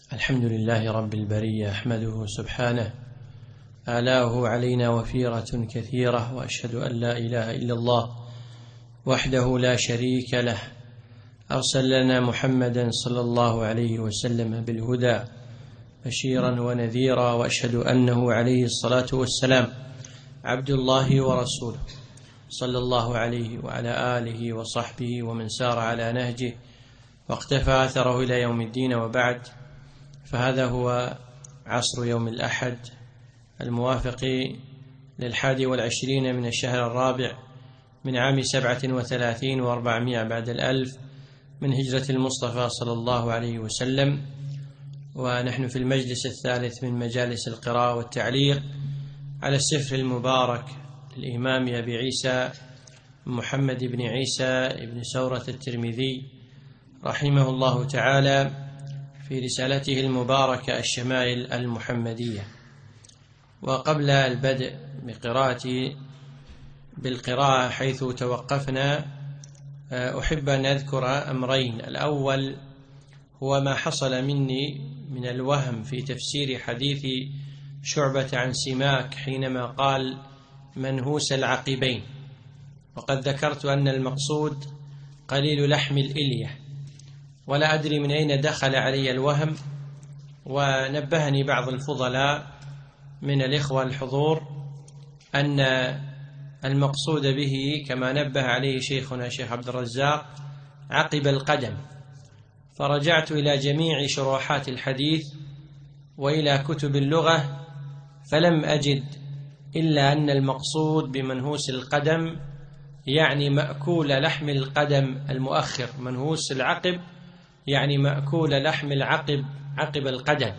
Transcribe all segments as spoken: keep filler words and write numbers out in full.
الحمد لله رب البرية، أحمده سبحانه، آلاؤه علينا وفيرة كثيرة، وأشهد أن لا إله إلا الله وحده لا شريك له، أرسل لنا محمدا صلى الله عليه وسلم بالهدى بشيرا ونذيرا، وأشهد أنه عليه الصلاة والسلام عبد الله ورسوله، صلى الله عليه وعلى آله وصحبه ومن سار على نهجه واقتفى أثره إلى يوم الدين. وبعد، فهذا هو عصر يوم الأحد الموافق للحادي والعشرين من الشهر الرابع من عام سبعة وثلاثين وأربعمائة بعد الألف من هجرة المصطفى صلى الله عليه وسلم، ونحن في المجلس الثالث من مجالس القراءة والتعليق على السفر المبارك للإمام أبي عيسى محمد بن عيسى بن سورة الترمذي رحمه الله تعالى في رسالته المباركة الشمائل المحمدية. وقبل البدء بقراءة بالقراءة حيث توقفنا، أحب أن أذكر أمرين. الأول هو ما حصل مني من الوهم في تفسير حديث شعبة عن سماك حينما قال منهوس العقبين، وقد ذكرت أن المقصود قليل لحم الإلية، ولا أدري من أين دخل علي الوهم، ونبهني بعض الفضلاء من الإخوة الحضور أن المقصود به كما نبه عليه شيخنا شيخ عبد الرزاق عقب القدم، فرجعت إلى جميع شروحات الحديث وإلى كتب اللغة فلم أجد إلا أن المقصود بمنهوس القدم يعني مأكول لحم القدم المؤخر، منهوس العقب يعني مأكول لحم العقب عقب القدم.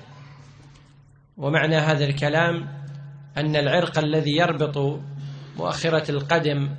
ومعنى هذا الكلام أن العرق الذي يربط مؤخرة القدم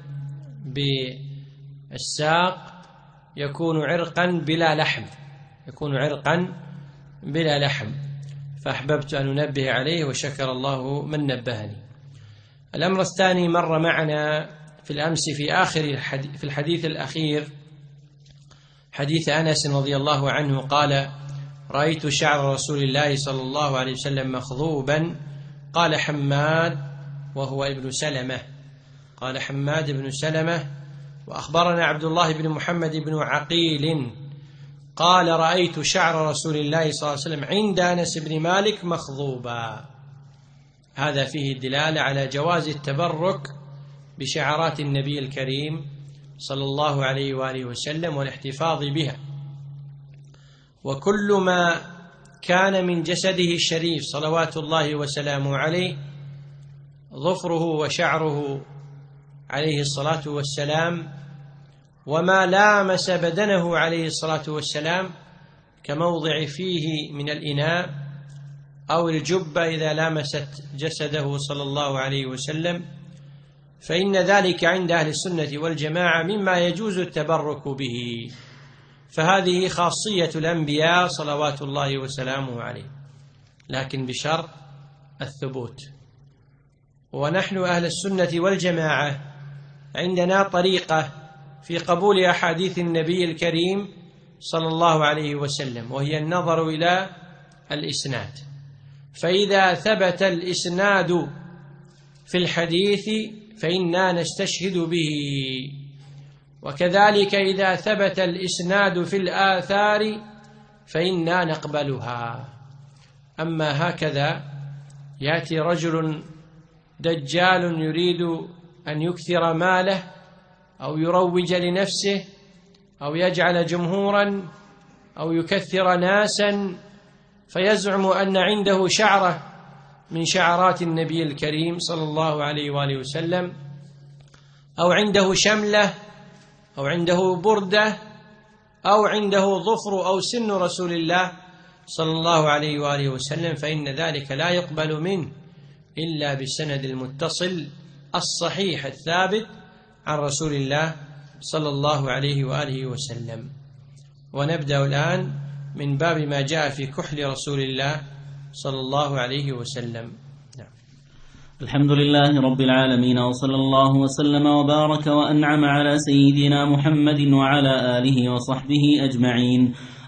بالساق يكون عرقا بلا لحم، يكون عرقا بلا لحم، فأحببت أن أنبه عليه وشكر الله من نبهني. الأمر الثاني مر معنا في الأمس في آخر الحديث في الحديث الأخير حديث أنس رضي الله عنه قال: رأيت شعر رسول الله صلى الله عليه وسلم مخضوبا. قال حماد وهو ابن سلمة قال حماد بن سلمة وأخبرنا عبد الله بن محمد بن عقيل قال: رأيت شعر رسول الله صلى الله عليه وسلم عند أنس بن مالك مخضوبا. هذا فيه الدلالة على جواز التبرك بشعرات النبي الكريم صلى الله عليه وآله وسلم والاحتفاظ بها، وكل ما كان من جسده الشريف صلوات الله وسلامه عليه ظفره وشعره عليه الصلاة والسلام، وما لامس بدنه عليه الصلاة والسلام كموضع فيه من الإناء أو الجبة إذا لامست جسده صلى الله عليه وسلم، فإن ذلك عند أهل السنة والجماعة مما يجوز التبرك به، فهذه خاصية الأنبياء صلوات الله وسلامه عليه، لكن بشرط الثبوت. ونحن أهل السنة والجماعة عندنا طريقة في قبول أحاديث النبي الكريم صلى الله عليه وسلم، وهي النظر إلى الإسناد، فإذا ثبت الإسناد في الحديث فإنا نستشهد به، وكذلك إذا ثبت الإسناد في الآثار فإنا نقبلها. أما هكذا يأتي رجل دجال يريد أن يكثر ماله أو يروج لنفسه أو يجعل جمهورا أو يكثر ناسا، فيزعم أن عنده شعرة من شعرات النبي الكريم صلى الله عليه وآله وسلم، أو عنده شملة أو عنده بردة أو عنده ظفر أو سن رسول الله صلى الله عليه وآله وسلم، فإن ذلك لا يقبل منه إلا بالسند المتصل الصحيح الثابت عن رسول الله صلى الله عليه وآله وسلم. ونبدأ الآن من باب ما جاء في كحل رسول الله صلى الله عليه وسلم. نعم. الحمد لله رب العالمين، وصلى الله وسلم وبارك وأنعم على سيدنا محمد وعلى آله وصحبه أجمعين.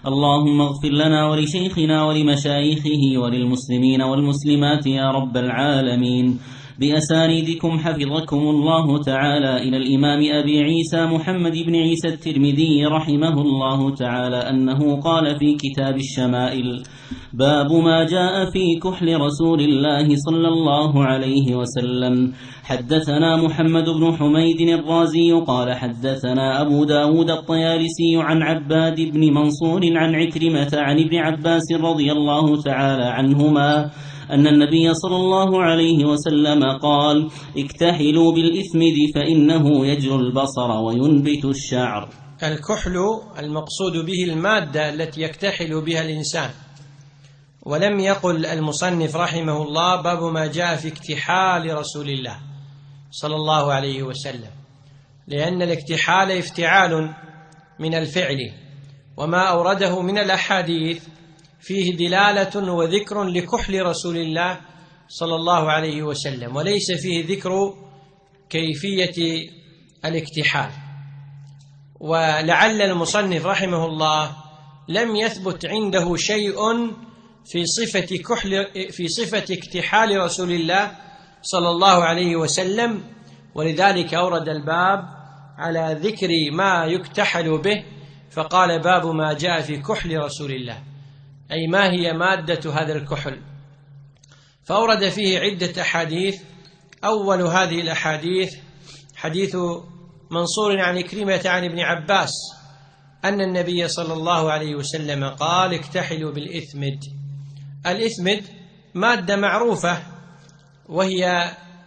اللهم اغفر لنا ولشيخنا ولمشايخه وللمسلمين والمسلمات يا رب العالمين. بأسانيدكم حفظكم الله تعالى إلى الإمام أبي عيسى محمد بن عيسى الترمذي رحمه الله تعالى أنه قال في كتاب الشمائل: باب ما جاء في كحل رسول الله صلى الله عليه وسلم. حدثنا محمد بن حميد الرازي قال حدثنا أبو داود الطيالسي عن عباد بن منصور عن عكرمة عن ابن عباس رضي الله تعالى عنهما أن النبي صلى الله عليه وسلم قال: اكتحلوا بالإثمد فإنه يجر البصر وينبت الشعر. الكحل المقصود به المادة التي يكتحل بها الإنسان، ولم يقل المصنف رحمه الله باب ما جاء في اكتحال رسول الله صلى الله عليه وسلم، لأن الاكتحال افتعال من الفعل، وما أورده من الأحاديث فيه دلالة وذكر لكحل رسول الله صلى الله عليه وسلم، وليس فيه ذكر كيفية الاكتحال. ولعل المصنف رحمه الله لم يثبت عنده شيء في صفة كحل في صفة اكتحال رسول الله صلى الله عليه وسلم، ولذلك أورد الباب على ذكر ما يكتحل به، فقال: باب ما جاء في كحل رسول الله، أي ما هي مادة هذا الكحل. فأورد فيه عدة أحاديث. أول هذه الأحاديث حديث منصور عن عكرمة عن ابن عباس أن النبي صلى الله عليه وسلم قال: اكتحلوا بالإثمد. الإثمد مادة معروفة، وهي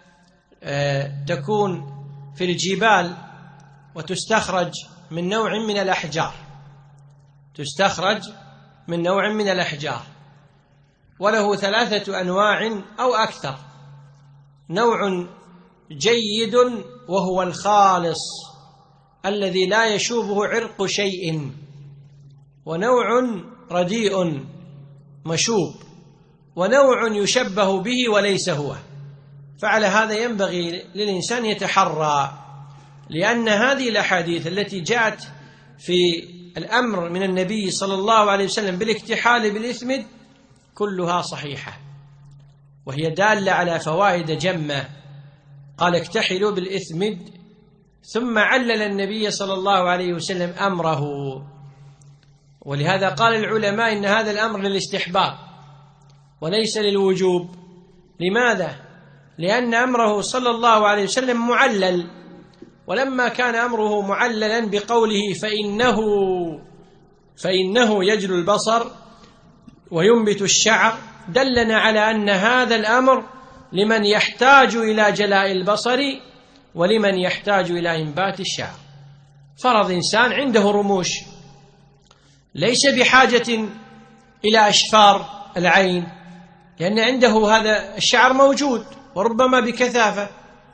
تكون في الجبال وتستخرج من نوع من الأحجار تستخرج من نوع من الأحجار وله ثلاثة أنواع أو أكثر. نوع جيد وهو الخالص الذي لا يشوبه عرق شيء، ونوع رديء مشوب، ونوع يشبه به وليس هو. فعلى هذا ينبغي للإنسان يتحرى، لأن هذه الأحاديث التي جاءت في الأمر من النبي صلى الله عليه وسلم بالاكتحال بالإثمد كلها صحيحة، وهي دالة على فوائد جمة. قال: اكتحلوا بالإثمد، ثم علل النبي صلى الله عليه وسلم أمره. ولهذا قال العلماء إن هذا الأمر للاستحباب وليس للوجوب. لماذا؟ لأن أمره صلى الله عليه وسلم معلل، ولما كان أمره معللا بقوله فإنه فإنه يجل البصر وينبت الشعر، دلنا على أن هذا الأمر لمن يحتاج إلى جلاء البصر ولمن يحتاج إلى إنبات الشعر. فرض إنسان عنده رموش ليس بحاجة إلى أشفار العين، لأن عنده هذا الشعر موجود وربما بكثافة،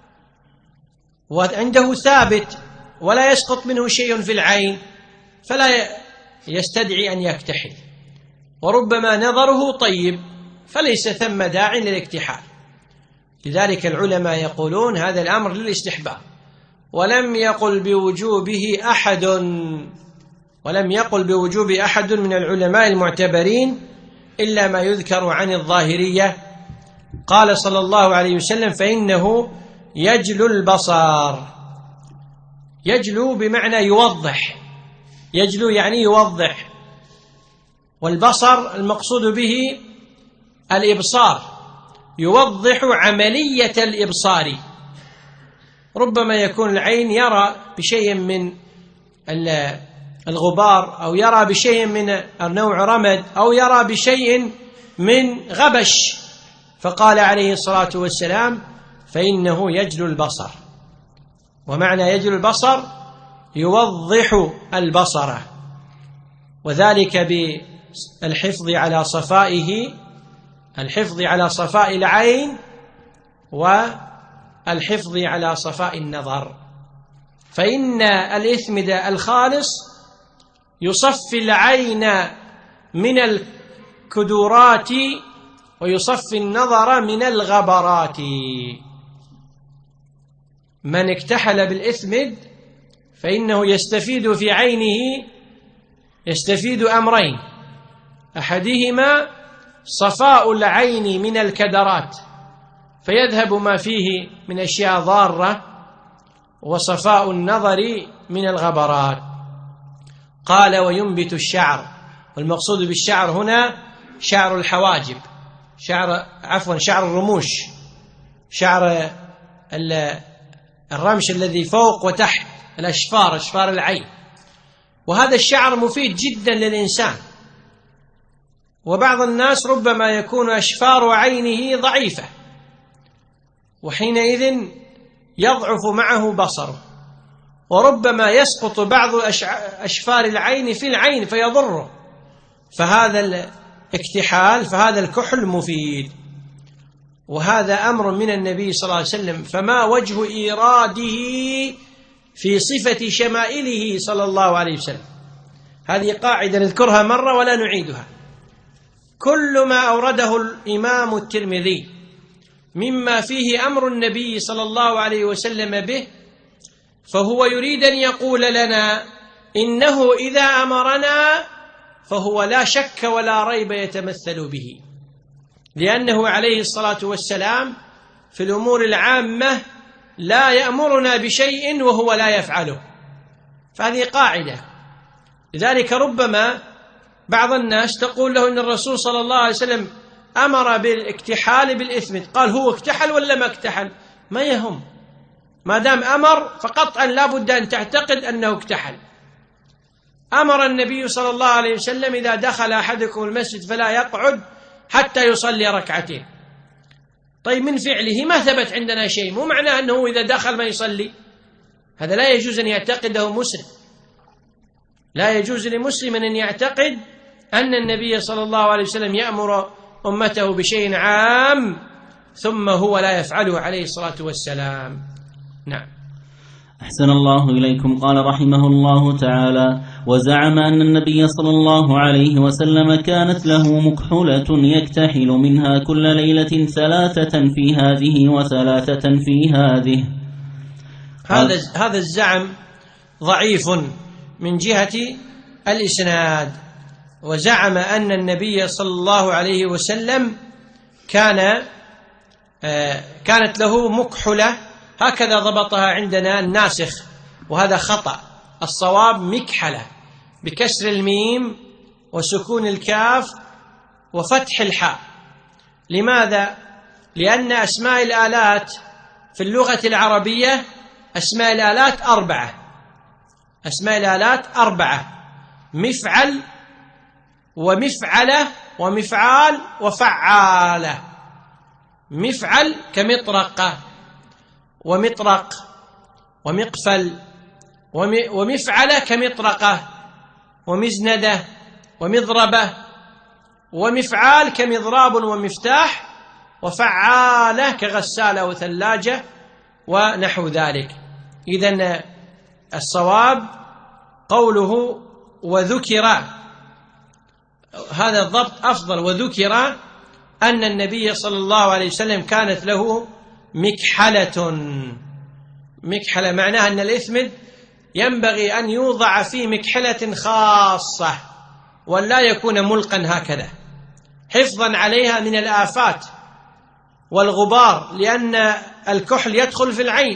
وعنده ثابت ولا يسقط منه شيء في العين، فلا يستدعي أن يكتحل. وربما نظره طيب فليس ثم داع للاكتحال. لذلك العلماء يقولون هذا الأمر للاستحباب، ولم يقل بوجوبه أحد ولم يقل بوجوب أحد من العلماء المعتبرين إلا ما يذكر عن الظاهرية. قال صلى الله عليه وسلم: فإنه يجلو البصر. يجلو بمعنى يوضح، يجلو يعني يوضح، والبصر المقصود به الإبصار، يوضح عملية الإبصار. ربما يكون العين يرى بشيء من الغبار، أو يرى بشيء من نوع رمد، أو يرى بشيء من غبش، فقال عليه الصلاة والسلام: فإنه يجلو البصر. ومعنى يجلو البصر يوضح البصر، وذلك بالحفظ على صفائه، الحفظ على صفاء العين والحفظ على صفاء النظر. فإن الإثمد الخالص يصفي العين من الكدورات ويصفي النظر من الغبرات. من اكتحل بالإثمد فإنه يستفيد في عينه يستفيد أمرين: أحدهما صفاء العين من الكدرات فيذهب ما فيه من أشياء ضارة، وصفاء النظر من الغبرات. قال: وينبت الشعر، والمقصود بالشعر هنا شعر الحواجب، شعر عفوا شعر الرموش، شعر الرمش الذي فوق وتحت الأشفار، أشفار العين. وهذا الشعر مفيد جدا للإنسان، وبعض الناس ربما يكون أشفار عينه ضعيفة، وحينئذ يضعف معه بصره، وربما يسقط بعض أشفار العين في العين فيضره، فهذا الاكتحال فهذا الكحل مفيد، وهذا أمر من النبي صلى الله عليه وسلم، فما وجه إيراده في صفة شمائله صلى الله عليه وسلم؟ هذه قاعدة نذكرها مرة ولا نعيدها. كل ما أورده الإمام الترمذي مما فيه أمر النبي صلى الله عليه وسلم به، فهو يريد أن يقول لنا إنه إذا أمرنا فهو لا شك ولا ريب يتمثل به، لأنه عليه الصلاة والسلام في الأمور العامة لا يأمرنا بشيء وهو لا يفعله، فهذه قاعدة. لذلك ربما بعض الناس تقول له إن الرسول صلى الله عليه وسلم أمر بالاكتحال بالإثم، قال هو اكتحل ولا ما اكتحل؟ ما يهم، ما دام أمر فقطعا لا بد أن تعتقد أنه اكتحل. أمر النبي صلى الله عليه وسلم إذا دخل أحدكم المسجد فلا يقعد حتى يصلي ركعتين. طيب من فعله ما ثبت عندنا شيء، مو معناه أنه إذا دخل ما يصلي، هذا لا يجوز أن يعتقده مسلم. لا يجوز لمسلم أن يعتقد أن النبي صلى الله عليه وسلم يأمر أمته بشيء عام ثم هو لا يفعله عليه الصلاة والسلام. نعم. أحسن الله إليكم. قال رحمه الله تعالى: وزعم أن النبي صلى الله عليه وسلم كانت له مكحلة يكتحل منها كل ليلة ثلاثة في هذه وثلاثة في هذه. هذا هذا الزعم ضعيف من جهة الإسناد. وزعم أن النبي صلى الله عليه وسلم كان كانت له مكحلة، هكذا ضبطها عندنا الناسخ، وهذا خطأ. الصواب مكحلة بكسر الميم وسكون الكاف وفتح الحاء. لماذا؟ لأن أسماء الآلات في اللغة العربية أسماء الآلات أربعة، أسماء الآلات أربعة: مفعل ومفعلة ومفعال وفعالة. مفعل كمطرقة ومطرق ومقفل، ومفعلة كمطرقة ومزندة ومضربة، ومفعال كمضراب ومفتاح، وفعالة كغسالة وثلاجة ونحو ذلك. إذن الصواب قوله وذكر، هذا الضبط أفضل. وذكر أن النبي صلى الله عليه وسلم كانت له مكحلة. مكحلة معناها أن الإثمد ينبغي أن يوضع في مكحلة خاصة ولا يكون ملقا هكذا، حفظا عليها من الآفات والغبار، لأن الكحل يدخل في العين.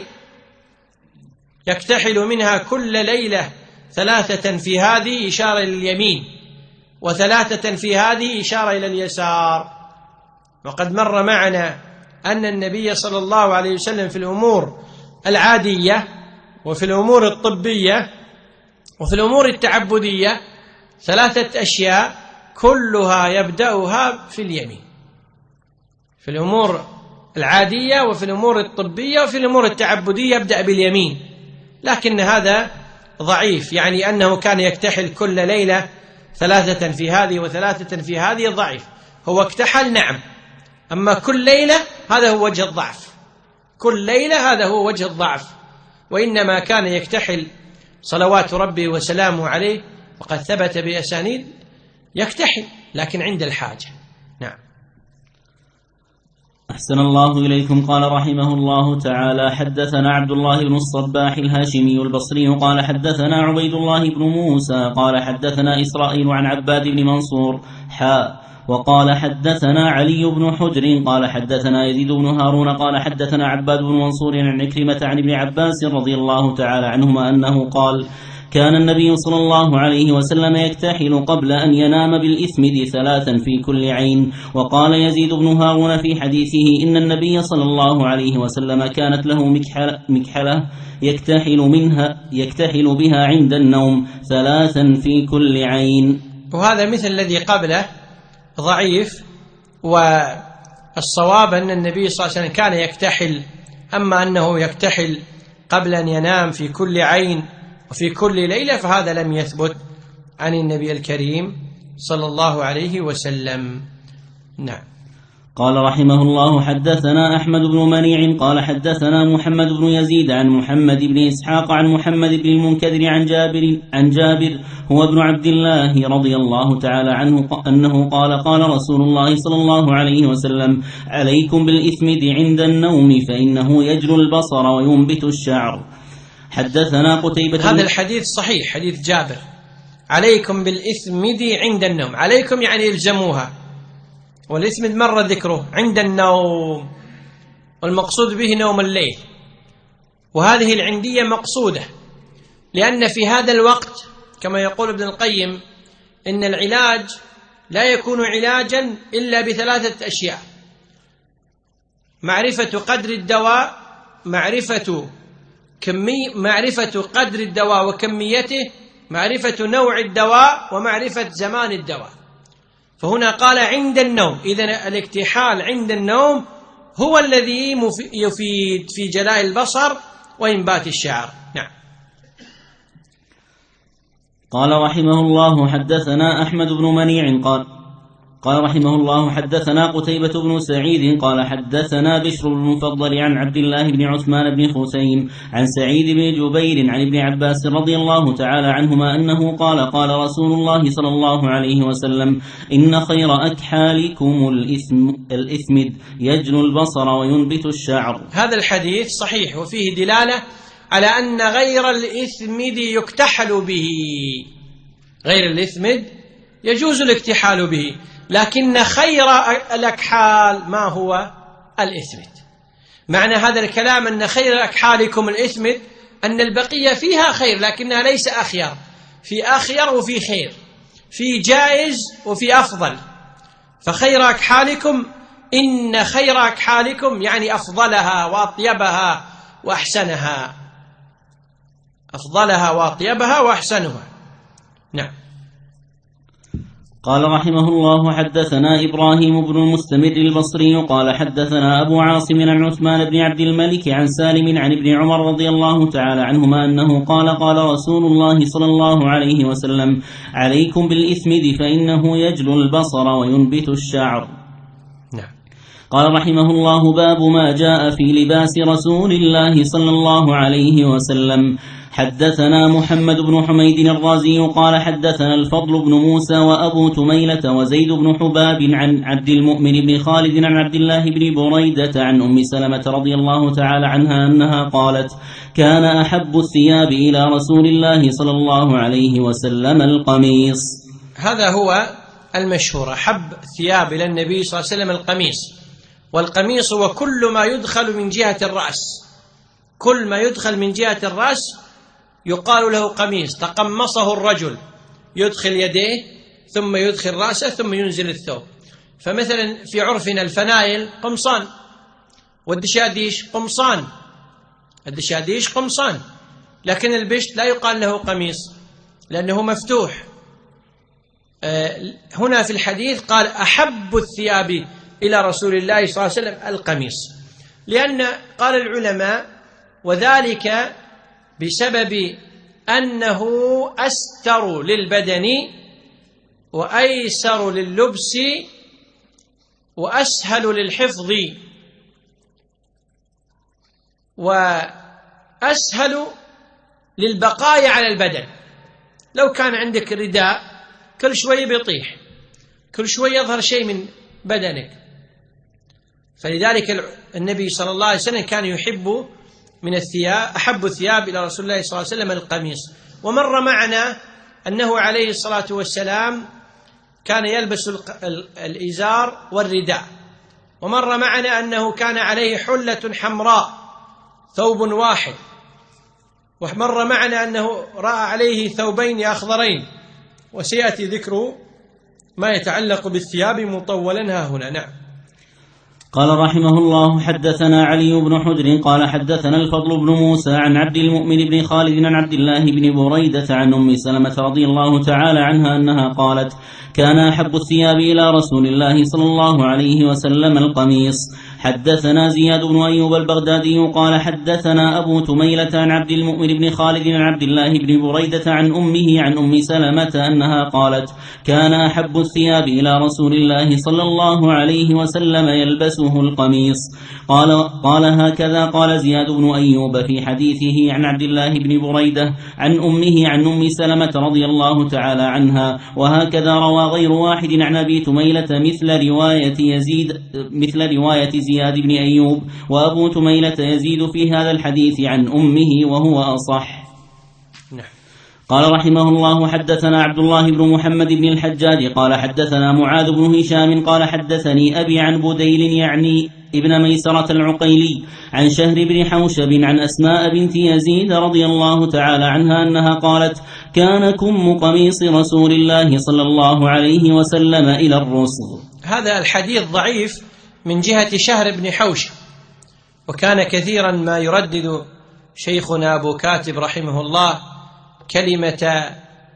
يكتحل منها كل ليلة ثلاثة في هذه إشارة إلى اليمين، وثلاثة في هذه إشارة إلى اليسار. وقد مر معنا أن النبي صلى الله عليه وسلم في الأمور العادية وفي الأمور الطبية وفي الأمور التعبدية ثلاثة أشياء كلها يبدأها في اليمين، في الأمور العادية وفي الأمور الطبية وفي الأمور التعبدية يبدأ باليمين. لكن هذا ضعيف، يعني أنه كان يكتحل كل ليلة ثلاثة في هذه وثلاثة في هذه ضعيف. هو اكتحل نعم، أما كل ليلة هذا هو وجه الضعف، كل ليلة هذا هو وجه الضعف. وإنما كان يكتحل صلوات ربي وسلامه عليه، وقد ثبت بأسانيد يكتحل لكن عند الحاجة. نعم. أحسن الله إليكم. قال رحمه الله تعالى: حدثنا عبد الله بن الصباح الهاشمي البصري قال حدثنا عبيد الله بن موسى قال حدثنا إسرائيل عن عباد بن منصور حاء وقال حدثنا علي بن حجر قال حدثنا يزيد بن هارون قال حدثنا عباد بن منصور عن عكرمة عن ابن عباس رضي الله تعالى عنهما أنه قال: كان النبي صلى الله عليه وسلم يكتحل قبل أن ينام بالإثمد ثلاثا في كل عين. وقال يزيد بن هارون في حديثه: إن النبي صلى الله عليه وسلم كانت له مكحلة, مكحلة يكتحل, منها يكتحل بها عند النوم ثلاثا في كل عين. وهذا مثل الذي قبله ضعيف، والصواب أن النبي صلى الله عليه وسلم كان يكتحل، أما أنه يكتحل قبل أن ينام في كل عين وفي كل ليلة فهذا لم يثبت عن النبي الكريم صلى الله عليه وسلم. نعم. قال رحمه الله: حدثنا أحمد بن منيع قال حدثنا محمد بن يزيد عن محمد بن إسحاق عن محمد بن المنكدر عن جابر عن جابر هو ابن عبد الله رضي الله تعالى عنه أنه قال: قال رسول الله صلى الله عليه وسلم: عليكم بالإثمد عند النوم فإنه يجلو البصر وينبت الشعر. حدثنا قتيبة. هذا الحديث صحيح، حديث جابر: عليكم بالإثمد عند النوم. عليكم يعني يلزموها، والإثمد مر ذكره عند النوم، والمقصود به نوم الليل. وهذه العندية مقصودة لأن في هذا الوقت كما يقول ابن القيم إن العلاج لا يكون علاجا إلا بثلاثة أشياء: معرفة قدر الدواء، معرفة كمية معرفة قدر الدواء وكميته، معرفة نوع الدواء، ومعرفة زمان الدواء. فهنا قال عند النوم، إذن الاكتحال عند النوم هو الذي يفيد في جلاء البصر وإنبات الشعر. نعم. قال رحمه الله: حدثنا أحمد بن منيع قال قال رحمه الله: حدثنا قتيبة بن سعيد قال حدثنا بشر بن المفضل عن عبد الله بن عثمان بن خثيم عن سعيد بن جبير عن ابن عباس رضي الله تعالى عنهما أنه قال: قال رسول الله صلى الله عليه وسلم: إن خير أكحالكم الإثم الإثمد يجلو البصر وينبت الشعر. هذا الحديث صحيح وفيه دلالة على أن غير الإثمد يكتحل به، غير الإثمد يجوز الاكتحال به، لكن خير الأكحال ما هو؟ الإثمد. معنى هذا الكلام أن خير أكحالكم الإثمد أن البقية فيها خير لكنها ليس أخير، في أخير وفي خير، في جائز وفي أفضل. فخير أكحالكم، إن خير أكحالكم يعني أفضلها وأطيبها وأحسنها، أفضلها وأطيبها وأحسنها. نعم. قال رحمه الله: حدثنا إبراهيم بن المستمر البصري قال حدثنا أبو عاصم عن عثمان بن عبد الملك عن سالم عن ابن عمر رضي الله تعالى عنهما أنه قال: قال رسول الله صلى الله عليه وسلم: عليكم بالإثمد فإنه يجلو البصر وينبت الشعر. نعم. قال رحمه الله: باب ما جاء في لباس رسول الله صلى الله عليه وسلم. حدثنا محمد بن حميد الرازي قال حدثنا الفضل بن موسى وأبو تميلة وزيد بن حباب عن عبد المؤمن بن خالد عن عبد الله بن بريدة عن أم سلمة رضي الله تعالى عنها أنها قالت: كان أحب الثياب إلى رسول الله صلى الله عليه وسلم القميص. هذا هو المشهور، أحب الثياب إلى النبي صلى الله عليه وسلم القميص. والقميص هو كل ما يدخل من جهة الرأس، كل ما يدخل من جهة الرأس يقال له قميص. تقمصه الرجل، يدخل يديه ثم يدخل رأسه ثم ينزل الثوب. فمثلا في عرفنا الفنايل قمصان، والدشاديش قمصان، الدشاديش قمصان، لكن البشت لا يقال له قميص لأنه مفتوح. هنا في الحديث قال: أحب الثياب إلى رسول الله صلى الله عليه وسلم القميص، لأن قال العلماء وذلك بسبب أنه أستر للبدن وأيسر لللبس وأسهل للحفظ وأسهل للبقاء على البدن. لو كان عندك رداء كل شوية بيطيح، كل شوية يظهر شيء من بدنك، فلذلك النبي صلى الله عليه وسلم كان يحب من الثياب، أحب الثياب إلى رسول الله صلى الله عليه وسلم القميص. ومر معنا أنه عليه الصلاة والسلام كان يلبس الإزار والرداء، ومر معنا أنه كان عليه حلة حمراء ثوب واحد، ومر معنا أنه رأى عليه ثوبين أخضرين، وسيأتي ذكر ما يتعلق بالثياب مطولا ها هنا. نعم. قال رحمه الله: حدثنا علي بن حجر قال حدثنا الفضل بن موسى عن عبد المؤمن بن خالد عن عبد الله بن بريدة عن أم سلمة رضي الله تعالى عنها أنها قالت: كان أحب الثياب إلى رسول الله صلى الله عليه وسلم القميص. حدثنا زياد بن أيوب البغدادي قال حدثنا أبو تميلة عن عبد المؤمن بن خالد عن عبد الله بن بريدة عن أمه عن أم سلمة أنها قالت: كان أحب الثياب إلى رسول الله صلى الله عليه وسلم يلبسه القميص. قال, قال هكذا قال زياد بن أيوب في حديثه عن عبد الله بن بريدة عن أمه عن أم سلمة رضي الله تعالى عنها، وهكذا روى غير واحد عن أبي تميلة مثل رواية يزيد مثل رواية زياد بن أيوب، وأبو تميلة يزيد في هذا الحديث عن أمه وهو أصح. قال رحمه الله: حدثنا عبد الله بن محمد بن الحجاج قال حدثنا معاذ بن هشام قال حدثني أبي عن بديل يعني ابن ميسرة العقيلي عن شهر بن حوشب عن أسماء بنت يزيد رضي الله تعالى عنها أنها قالت: كان كم قميص رسول الله صلى الله عليه وسلم إلى الرسغ. هذا الحديث ضعيف من جهة شهر بن حوشب، وكان كثيرا ما يردد شيخنا أبو كاتب رحمه الله كلمة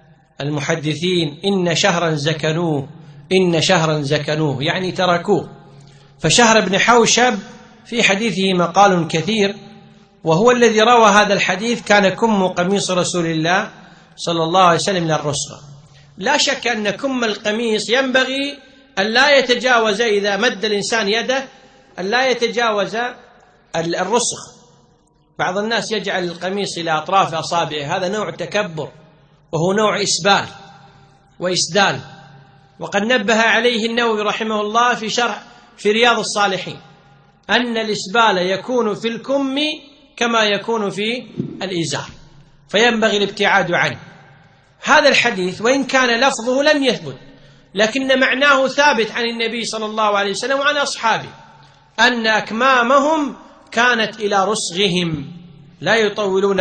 المحدثين: إن شهرا زكنوه، إن شهرا زكنوه، يعني تركوه. فشهر بن حوشب في حديثه مقال كثير، وهو الذي روى هذا الحديث: كان كم قميص رسول الله صلى الله عليه وسلم للرسغ. لا شك أن كم القميص ينبغي أن لا يتجاوز، إذا مد الإنسان يده، أن لا يتجاوز الرسغ. بعض الناس يجعل القميص إلى أطراف أصابعه، هذا نوع تكبر، وهو نوع إسبال وإسدال، وقد نبه عليه النووي رحمه الله في شرح في رياض الصالحين أن الإسبال يكون في الكم كما يكون في الإزار، فينبغي الابتعاد عنه. هذا الحديث وإن كان لفظه لم يثبت، لكن معناه ثابت عن النبي صلى الله عليه وسلم وعن أصحابه، أن أكمامهم كانت إلى رسغهم، لا يطولون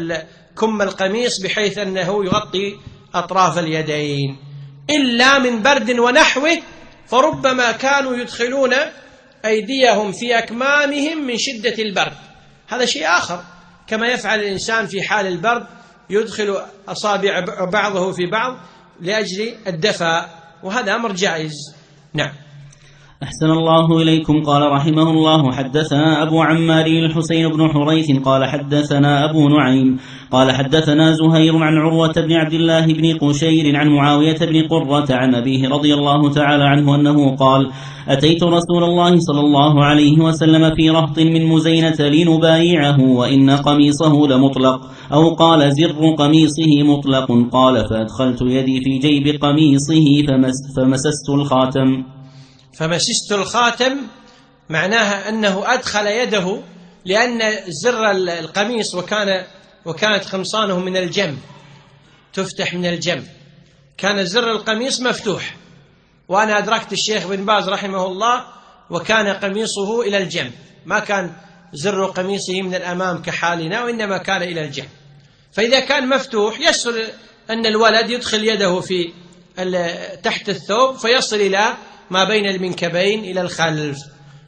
كم القميص بحيث أنه يغطي أطراف اليدين إلا من برد ونحوه، فربما كانوا يدخلون أيديهم في أكمامهم من شدة البرد، هذا شيء آخر، كما يفعل الإنسان في حال البرد، يدخل أصابع بعضه في بعض لأجل الدفا، وهذا أمر جائز. نعم. أحسن الله إليكم. قال رحمه الله: حدثنا أبو عمار الحسين بن حريث قال حدثنا أبو نعيم قال حدثنا زهير عن عروة بن عبد الله بن قشير عن معاوية بن قرة عن أبيه رضي الله تعالى عنه أنه قال: أتيت رسول الله صلى الله عليه وسلم في رهط من مزينة لنبايعه وإن قميصه لمطلق، أو قال زر قميصه مطلق. قال: فأدخلت يدي في جيب قميصه فمس فمسست الخاتم. فمسست الخاتم معناها أنه أدخل يده، لأن زر القميص وكان وكانت خمصانه من الجنب، تفتح من الجنب، كان زر القميص مفتوح. وأنا أدركت الشيخ بن باز رحمه الله وكان قميصه إلى الجنب، ما كان زر قميصه من الأمام كحالنا، وإنما كان إلى الجنب. فإذا كان مفتوح يسهل أن الولد يدخل يده في تحت الثوب فيصل إلى ما بين المنكبين إلى الخلف.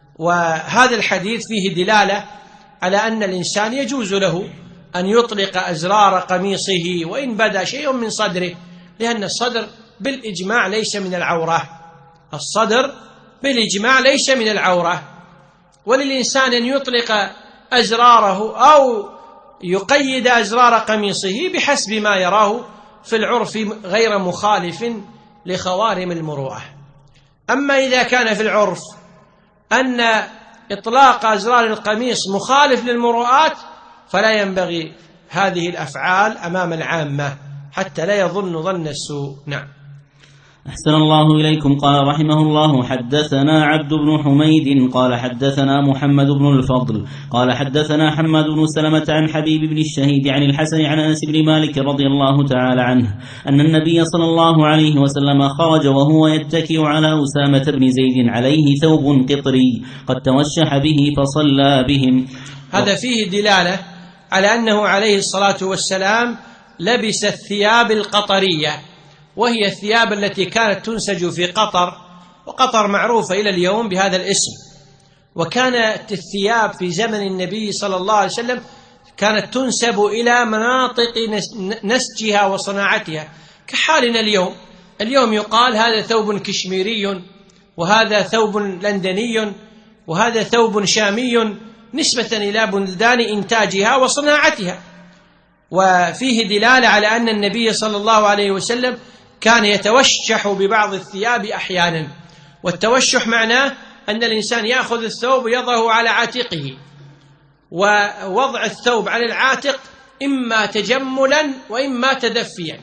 وهذا الحديث فيه دلالة على أن الإنسان يجوز له أن يطلق أزرار قميصه وإن بدا شيء من صدره، لأن الصدر بالإجماع ليس من العورة، الصدر بالإجماع ليس من العورة. وللإنسان أن يطلق أزراره أو يقيد أزرار قميصه بحسب ما يراه في العرف غير مخالف لخوارم المروءة. أما إذا كان في العرف أن إطلاق أزرار القميص مخالف للمروءات، فلا ينبغي هذه الأفعال أمام العامة حتى لا يظن ظن السوء. نعم. أحسن الله إليكم. قال رحمه الله: حدثنا عبد بن حميد قال حدثنا محمد بن الفضل قال حدثنا حماد بن سلمة عن حبيب بن الشهيد عن الحسن عن أنس بن مالك رضي الله تعالى عنه أن النبي صلى الله عليه وسلم خرج وهو يتكئ على أسامة بن زيد عليه ثوب قطري قد توشح به فصلى بهم. هذا فيه دلالة على أنه عليه الصلاة والسلام لبس الثياب القطرية، وهي الثياب التي كانت تنسج في قطر، وقطر معروفة إلى اليوم بهذا الاسم. وكانت الثياب في زمن النبي صلى الله عليه وسلم كانت تنسب إلى مناطق نسجها وصناعتها كحالنا اليوم. اليوم يقال هذا ثوب كشميري، وهذا ثوب لندني، وهذا ثوب شامي، نسبة إلى بلدان إنتاجها وصناعتها. وفيه دلالة على أن النبي صلى الله عليه وسلم كان يتوشح ببعض الثياب أحيانا. والتوشح معناه أن الإنسان يأخذ الثوب ويضعه على عاتقه، ووضع الثوب على العاتق إما تجملا وإما تدفيا.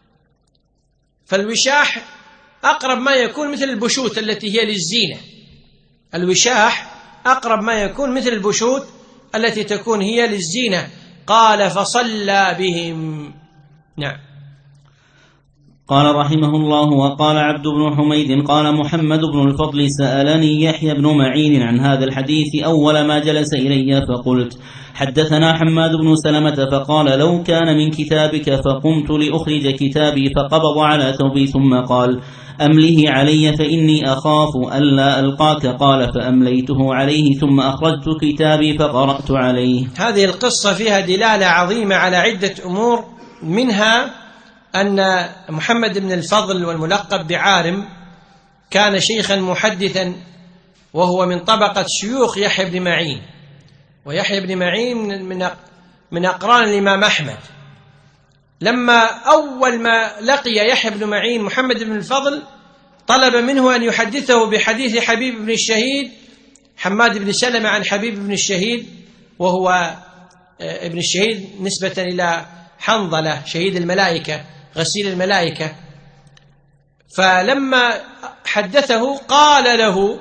فالوشاح أقرب ما يكون مثل البشوت التي هي للزينة، الوشاح أقرب ما يكون مثل البشوت التي تكون هي للزينة. قال فصلى بهم. نعم. قال رحمه الله: وقال عبد بن حميد قال محمد بن الفضل: سألني يحيى بن معين عن هذا الحديث أول ما جلس إلي فقلت: حدثنا حماد بن سلمة فقال: لو كان من كتابك. فقمت لأخرج كتابي فقبض على ثوبي ثم قال: أمله علي فإني أخاف ألا ألقاك. قال: فأمليته عليه ثم أخرجت كتابي فقرأت عليه. هذه القصة فيها دلالة عظيمة على عدة أمور، منها أن محمد بن الفضل والملقب بعارم كان شيخا محدثا، وهو من طبقة شيوخ يحيى بن معين، ويحيى بن معين من من أقران الإمام أحمد. لما أول ما لقي يحيى بن معين محمد بن الفضل طلب منه أن يحدثه بحديث حبيب بن الشهيد، حماد بن سلمة عن حبيب بن الشهيد، وهو ابن الشهيد نسبة إلى حنظلة شهيد الملائكة غسيل الملائكة. فلما حدثه قال له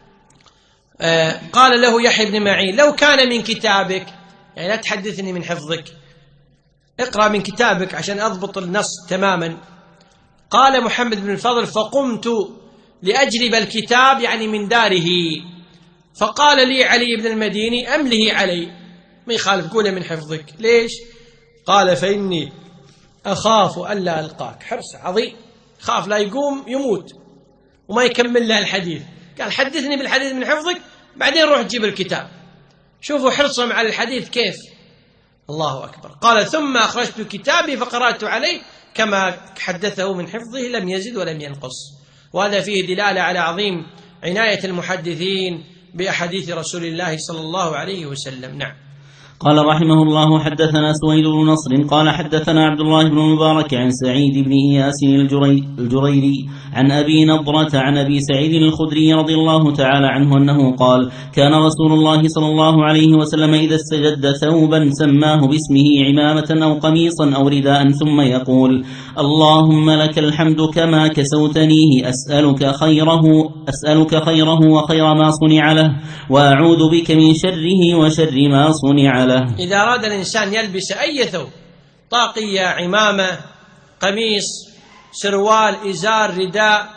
قال له يحيى بن معين: لو كان من كتابك، يعني لا تحدثني من حفظك، اقرأ من كتابك عشان أضبط النص تماما. قال محمد بن الفضل: فقمت لأجلب الكتاب، يعني من داره، فقال لي علي بن المديني: أمله علي، ما يخالف، قوله من حفظك. ليش؟ قال: فإني أخاف ألا ألقاك. حرص عظيم، خاف لا يقوم يموت وما يكمل له الحديث. قال: حدثني بالحديث من حفظك، بعدين روح تجيب الكتاب. شوفوا حرصهم على الحديث كيف. الله أكبر. قال: ثم أخرجت كتابي فقرأت عليه كما حدثه من حفظه لم يزد ولم ينقص. وهذا فيه دلالة على عظيم عناية المحدثين بأحاديث رسول الله صلى الله عليه وسلم. نعم. قال رحمه الله: حدثنا سويد بن نصر قال حدثنا عبد الله بن المبارك عن سعيد بن إياس الجريري عن أبي نضرة عن أبي سعيد الخدري رضي الله تعالى عنه أنه قال: كان رسول الله صلى الله عليه وسلم إذا استجد ثوبا سماه باسمه عمامة أو قميصا أو رداء ثم يقول: اللهم لك الحمد كما كسوتنيه، أسألك خيره أسألك خيره وخير ما صنع له، وأعوذ بك من شره وشر ما صنع له. إذا أراد الإنسان يلبس أي ثوب، طاقية، عمامة، قميص، سروال، إزار، رداء،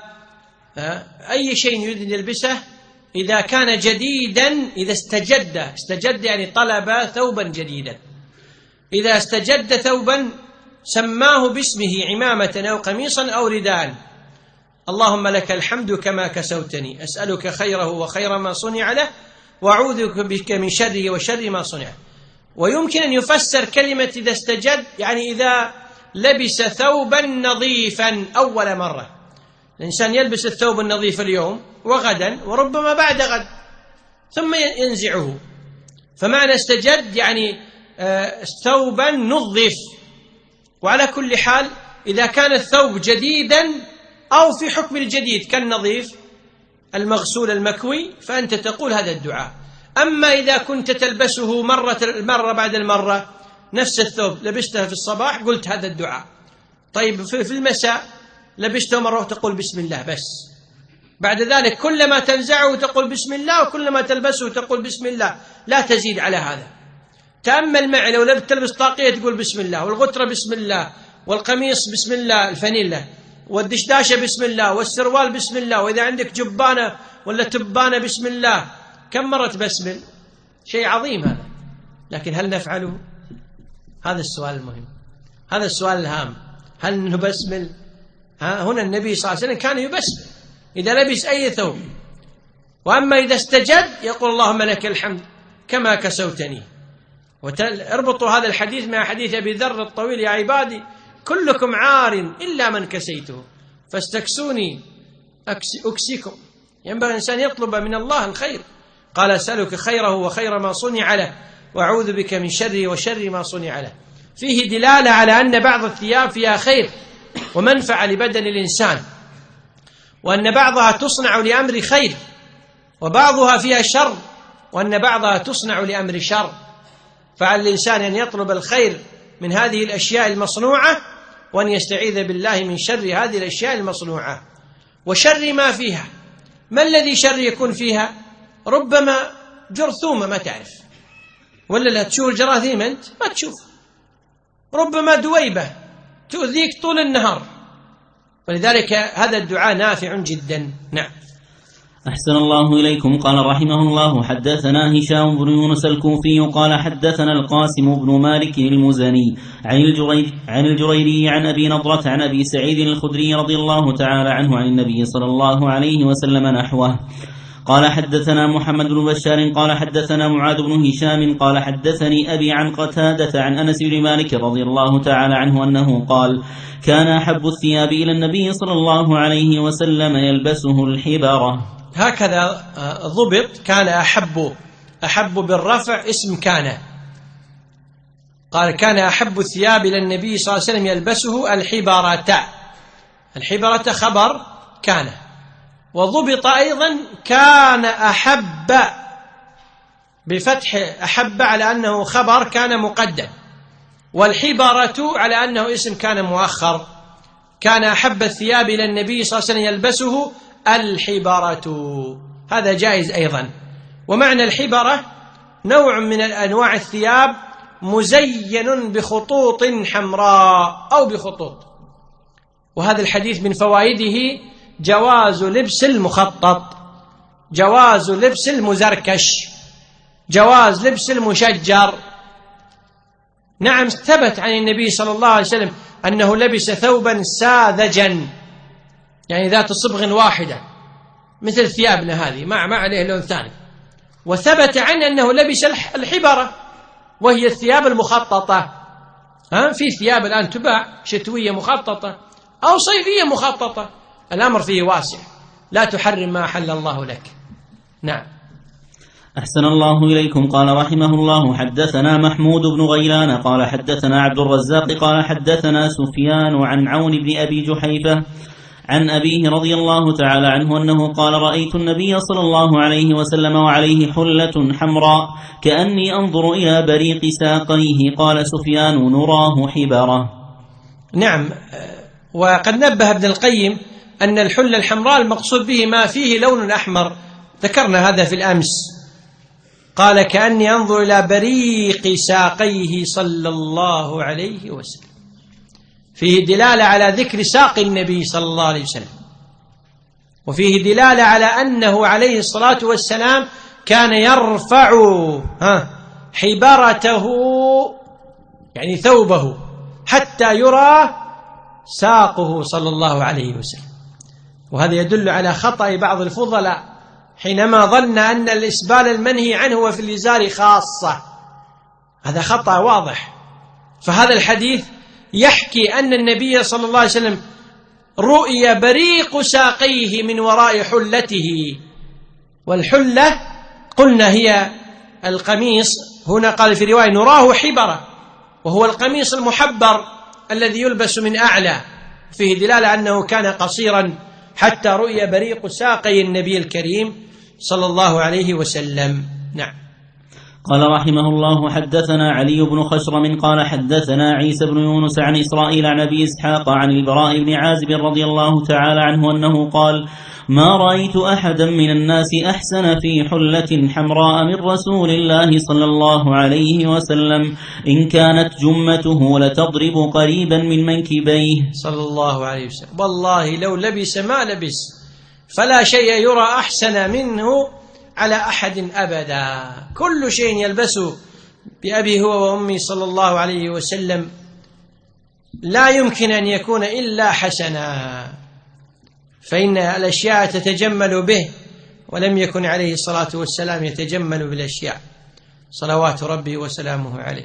أي شيء يريد أن يلبسه، إذا كان جديدا، إذا استجد استجد يعني طلب ثوبا جديدا، إذا استجد ثوبا سماه باسمه عمامة أو قميصا أو رداء: اللهم لك الحمد كما كسوتني، أسألك خيره وخير ما صنع له، وأعوذ بك من شره وشر ما صنع. ويمكن أن يفسر كلمة إذا استجد يعني إذا لبس ثوبا نظيفا أول مرة. الإنسان يلبس الثوب النظيف اليوم وغدا وربما بعد غد ثم ينزعه، فمعنى استجد يعني ثوبا نظف. وعلى كل حال إذا كان الثوب جديدا أو في حكم الجديد كالنظيف المغسول المكوي فأنت تقول هذا الدعاء. أما إذا كنت تلبسه مرة مرة بعد المرة، نفس الثوب لبسته في الصباح قلت هذا الدعاء. طيب في المساء لبسته مرة تقول بسم الله بس، بعد ذلك كلما تنزعه تقول بسم الله، وكلما تلبسه تقول بسم الله، لا تزيد على هذا. تأمل معي، لو تلبس طاقية تقول بسم الله، والغترة بسم الله، والقميص بسم الله الفانيلا، والدشداشة بسم الله، والسروال بسم الله، وإذا عندك جبانة ولا تبانة بسم الله. كم مرة تبسمل؟ شيء عظيم هذا، لكن هل نفعله؟ هذا السؤال المهم، هذا السؤال الهام، هل نبسمل؟ ها هنا النبي صلى الله عليه وسلم كان يبسمل إذا لبس أي ثوب، وأما إذا استجد يقول اللهم لك الحمد كما كسوتني. اربطوا هذا الحديث مع حديث أبي ذر الطويل: يا عبادي كلكم عار إلا من كسيته فاستكسوني أكسيكم. ينبغي الإنسان يطلب من الله الخير. قال: أسألك خيره وخير ما صنع له، وأعوذ بك من شره وشر ما صنع له. فيه دلالة على أن بعض الثياب فيها خير ومنفعة لبدن الإنسان، وأن بعضها تصنع لأمر خير، وبعضها فيها شر، وأن بعضها تصنع لأمر شر. فعلى الإنسان أن يطلب الخير من هذه الأشياء المصنوعة، وأن يستعيذ بالله من شر هذه الأشياء المصنوعة وشر ما فيها. ما الذي شر يكون فيها؟ ربما جرثومة ما تعرف، ولا لا تشوف الجراثيم أنت ما تشوف، ربما دويبة تؤذيك طول النهار. ولذلك هذا الدعاء نافع جدا. نعم. أحسن الله إليكم. قال رحمه الله: حدثنا هشام بن يونس الكوفي قال حدثنا القاسم بن مالك المزني عن الجريري عن الجريري عن أبي نضرة عن أبي سعيد الخدري رضي الله تعالى عنه عن النبي صلى الله عليه وسلم نحوه. قال حدثنا محمد بن بشار قال حدثنا معاذ بن هشام قال حدثني أبي عن قتادة عن أنس بن مالك رضي الله تعالى عنه أنه قال: كان أحب الثياب إلى النبي صلى الله عليه وسلم يلبسه الحبرة. هكذا ضبط. كان أحب، أحب بالرفع اسم كان. قال: كان أحب الثياب إلى النبي صلى الله عليه وسلم يلبسه الحبرة. الحبرة خبر كان. وضبط أيضا كان أحب بفتح أحب على أنه خبر كان مقدم، والحبرة على أنه اسم كان مؤخر. كان أحب الثياب إلى النبي صلى الله عليه وسلم يلبسه الحبرة، هذا جائز أيضا. ومعنى الحبرة نوع من أنواع الثياب مزين بخطوط حمراء أو بخطوط. وهذا الحديث من فوائده جواز لبس المخطط، جواز لبس المزركش، جواز لبس المشجر. نعم، ثبت عن النبي صلى الله عليه وسلم أنه لبس ثوبا ساذجا، يعني ذات صبغ واحدة مثل ثيابنا هذه، ما ما عليه لون ثاني. وثبت عنه أنه لبس الحبرة وهي الثياب المخططة. ها في ثياب الآن تباع شتوية مخططة أو صيفية مخططة، الأمر فيه واسع، لا تحرم ما أحل الله لك. نعم. أحسن الله إليكم. قال رحمه الله: حدثنا محمود بن غيلان قال حدثنا عبد الرزاق قال حدثنا سفيان عن عون بن أبي جحيفة عن أبيه رضي الله تعالى عنه أنه قال: رأيت النبي صلى الله عليه وسلم وعليه حلة حمراء كأني أنظر إلى بريق ساقيه. قال سفيان: نراه حبرة. نعم. وقد نبه ابن القيم أن الحلة الحمراء المقصود به ما فيه لون أحمر، ذكرنا هذا في الأمس. قال: كأني أنظر إلى بريق ساقيه صلى الله عليه وسلم، فيه دلالة على ذكر ساق النبي صلى الله عليه وسلم، وفيه دلالة على أنه عليه الصلاة والسلام كان يرفع حبرته يعني ثوبه حتى يرى ساقه صلى الله عليه وسلم. وهذا يدل على خطأ بعض الفضلاء حينما ظن أن الإسبال المنهي عنه وفي الإزار خاصة، هذا خطأ واضح. فهذا الحديث يحكي أن النبي صلى الله عليه وسلم رؤي بريق ساقيه من وراء حلته. والحلة قلنا هي القميص، هنا قال في رواية: نراه حبرة، وهو القميص المحبر الذي يلبس من أعلى. فيه دلالة أنه كان قصيرا حتى رؤي بريق ساقي النبي الكريم صلى الله عليه وسلم. نعم. قال رحمه الله: حدثنا علي بن خشرم قال حدثنا عيسى بن يونس عن إسرائيل عن أبي إسحاق عن البراء بن عازب رضي الله تعالى عنه أنه قال: ما رأيت أحدا من الناس أحسن في حلة حمراء من رسول الله صلى الله عليه وسلم، إن كانت جمته لتضرب قريبا من منكبيه صلى الله عليه وسلم. والله لو لبس ما لبس فلا شيء يرى أحسن منه على أحد أبدا. كل شيء يلبسه بأبي هو وأمي صلى الله عليه وسلم لا يمكن أن يكون إلا حسنا، فإن الأشياء تتجمل به، ولم يكن عليه الصلاة والسلام يتجمل بالأشياء صلوات ربي وسلامه عليه.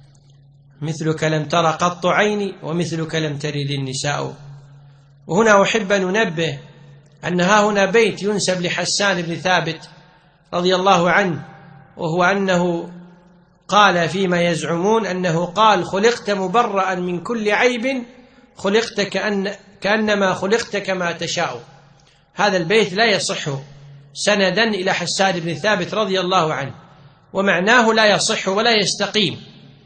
مثلك لم تر قط عيني ومثلك لم ترد النساء. وهنا أحب أن ننبه أن ها هنا بيت ينسب لحسان بن ثابت رضي الله عنه، وهو أنه قال فيما يزعمون أنه قال: خلقت مبرأ من كل عيب، خلقت كأن كأنما خلقت كما تشاء. هذا البيت لا يصح سندا إلى حسان بن ثابت رضي الله عنه، ومعناه لا يصح ولا يستقيم،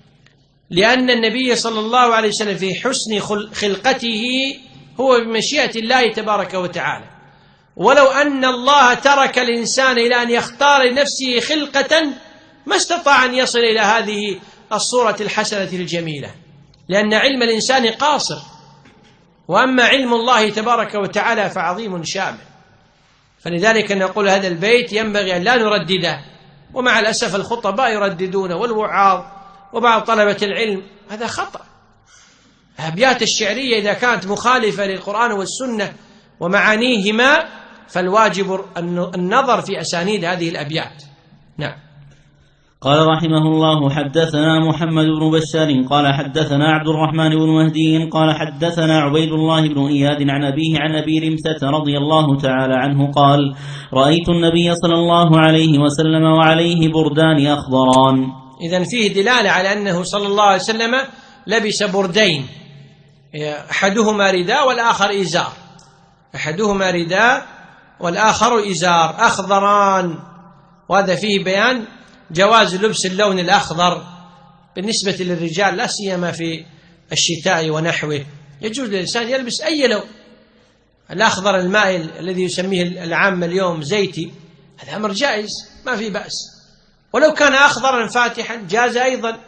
لأن النبي صلى الله عليه وسلم في حسن خلقته هو بمشيئة الله تبارك وتعالى. ولو أن الله ترك الإنسان إلى أن يختار لنفسه خلقة ما استطاع أن يصل إلى هذه الصورة الحسنة الجميلة، لأن علم الإنسان قاصر، وأما علم الله تبارك وتعالى فعظيم شامل. فلذلك نقول هذا البيت ينبغي أن لا نردده، ومع الأسف الخطباء يرددون والوعاظ وبعض طلبة العلم، هذا خطأ. الأبيات الشعرية إذا كانت مخالفة للقرآن والسنة ومعانيهما فالواجب النظر في أسانيد هذه الأبيات. نعم. قال رحمه الله: حدثنا محمد بن بشار قال حدثنا عبد الرحمن بن مهدي قال حدثنا عبيد الله بن إياد عن أبيه عن أبي رمسة رضي الله تعالى عنه قال: رأيت النبي صلى الله عليه وسلم وعليه بردان أخضران. إذن فيه دلالة على أنه صلى الله عليه وسلم لبس بردين، أحدهما رداء والآخر إزار، أحدهما رداء والآخر إزار أخضران. وهذا فيه بيان جواز لبس اللون الأخضر بالنسبة للرجال، لا سيما في الشتاء ونحوه، يجوز للإنسان يلبس أي لون. الأخضر المائل الذي يسميه العام اليوم زيتي، هذا أمر جائز ما في بأس، ولو كان أخضرا فاتحا جاز أيضا.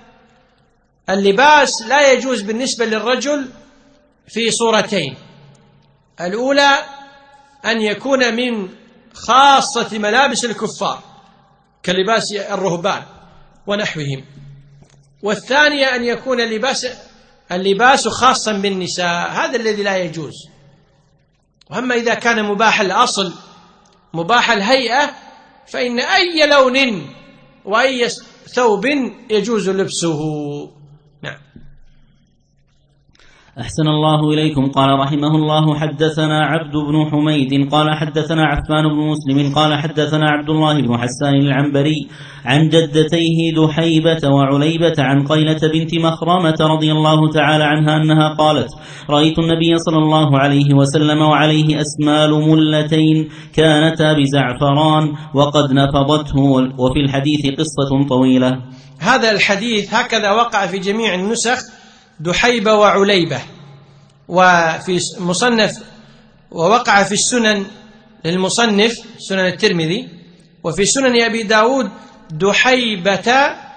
اللباس لا يجوز بالنسبة للرجل في صورتين: الأولى أن يكون من خاصة ملابس الكفار كلباس الرهبان ونحوهم، والثانية أن يكون اللباس اللباس خاصا بالنساء، هذا الذي لا يجوز. وأما إذا كان مباح الأصل مباح الهيئة فإن أي لون وأي ثوب يجوز لبسه. نعم. أحسن الله إليكم. قال رحمه الله: حدثنا عبد بن حميد قال حدثنا عفان بن مسلم قال حدثنا عبد الله بن حسان العنبري عن جدتيه دحيبة وعليبة عن قيلة بنت مخرمة رضي الله تعالى عنها أنها قالت: رأيت النبي صلى الله عليه وسلم وعليه أسمال ملتين كانتا بزعفران وقد نفضته، وفي الحديث قصة طويلة. هذا الحديث هكذا وقع في جميع النسخ: دحيبة وعليبة، وفي مصنف ووقع في السنن للمصنف سنن الترمذي، وفي سنن أبي داود دحيبة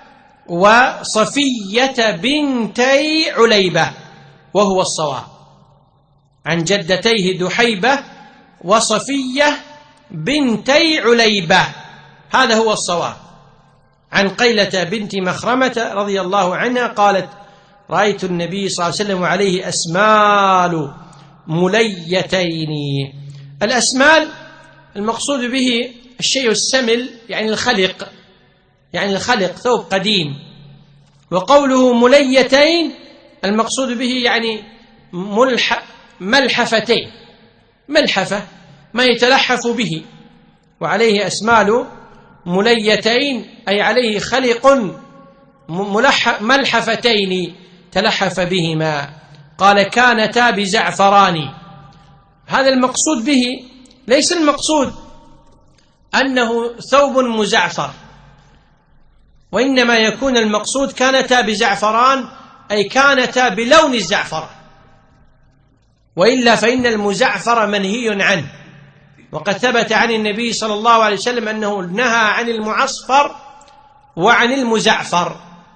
وصفية بنتي عليبة، وهو الصواب، عن جدتيه دحيبة وصفية بنتي عليبة، هذا هو الصواب. عن قيلة بنت مخرمة رضي الله عنها قالت: رأيت النبي صلى الله عليه وسلم وعليه أسمال مليتين. الأسمال المقصود به الشيء السمل، يعني الخلق، يعني الخلق ثوب قديم. وقوله مليتين المقصود به يعني ملح ملحفتين، ملحفة ما يتلحف به. وعليه أسمال مليتين أي عليه خلق ملحفتين تلحف بهما. قال: كانتا بزعفران. هذا المقصود به، ليس المقصود أنه ثوب مزعفر، وإنما يكون المقصود كانتا بزعفران أي كانتا بلون الزعفران، وإلا فإن المزعفر منهي عنه، وقد ثبت عن النبي صلى الله عليه وسلم أنه نهى عن المعصفر وعن المزعفر.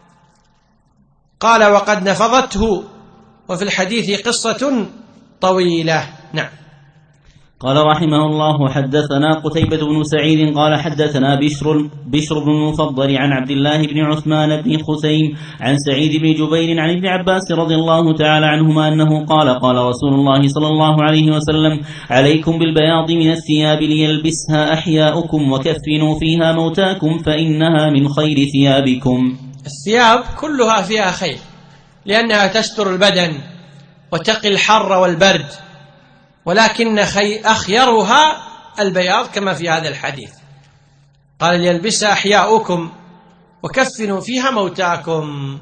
قال وقد نفضته، وفي الحديث قصة طويلة. نعم. قال رحمه الله حدثنا قتيبة بن سعيد قال حدثنا بشر بشر بن المفضل عن عبد الله بن عثمان بن خثيم عن سعيد بن جبير عن ابن عباس رضي الله تعالى عنهما أنه قال قال رسول الله صلى الله عليه وسلم عليكم بالبياض من الثياب ليلبسها أحياؤكم وكفنوا فيها موتاكم فإنها من خير ثيابكم. الثياب كلها فيها خير، لأنها تستر البدن وتقي الحر والبرد، ولكن أخيرها البياض كما في هذا الحديث، قال ليلبسها أحياؤكم وكفنوا فيها موتاكم.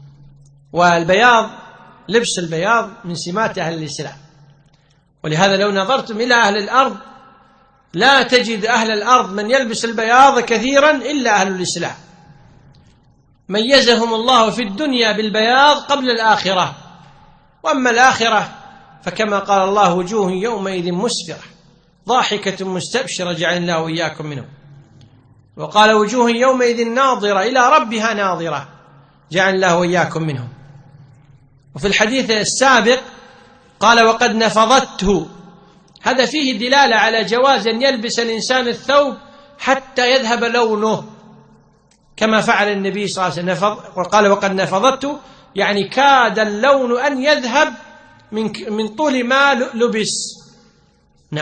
والبياض، لبس البياض من سمات أهل الإسلام، ولهذا لو نظرتم إلى أهل الأرض لا تجد أهل الأرض من يلبس البياض كثيرا إلا أهل الإسلام، ميزهم الله في الدنيا بالبياض قبل الآخرة. وأما الآخرة فكما قال الله وجوه يومئذ مسفرة ضاحكة مستبشرة جعلنا الله وإياكم منهم، وقال وجوه يومئذ ناظرة إلى ربها ناظرة جعلنا الله وإياكم منهم. وفي الحديث السابق قال وقد نفضته، هذا فيه دلالة على جواز أن يلبس الإنسان الثوب حتى يذهب لونه كما فعل النبي صلى الله عليه وسلم. وقال وقد نفضته يعني كاد اللون أن يذهب من من طول ما لبس. نعم.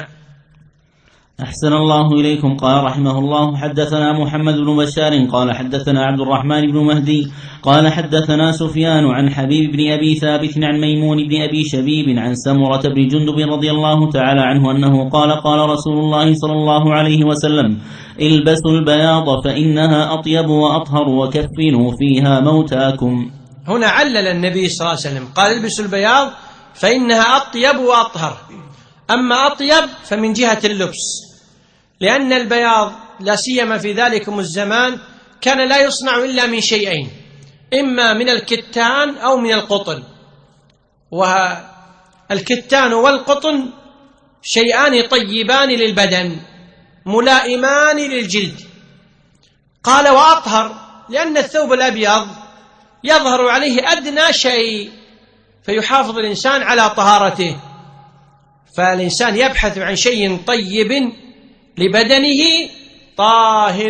أحسن الله إليكم. قال رحمه الله حدثنا محمد بن بشار قال حدثنا عبد الرحمن بن مهدي قال حدثنا سفيان عن حبيب بن أبي ثابت عن ميمون بن أبي شبيب عن سمرة بن جندب رضي الله تعالى عنه أنه قال قال رسول الله صلى الله عليه وسلم البسوا البياض فإنها أطيب وأطهر وكفنوا فيها موتاكم. هنا علل النبي صلى الله عليه وسلم قال البسوا البياض فإنها أطيب وأطهر. أما أطيب فمن جهة اللبس، لأن البياض لا سيما في ذلكم الزمان كان لا يصنع إلا من شيئين، إما من الكتان أو من القطن، والكتان والقطن شيئان طيبان للبدن ملائمان للجلد. قال وأطهر، لأن الثوب الأبيض يظهر عليه أدنى شيء فيحافظ الإنسان على طهارته، فالإنسان يبحث عن شيء طيب لبدنه طاهر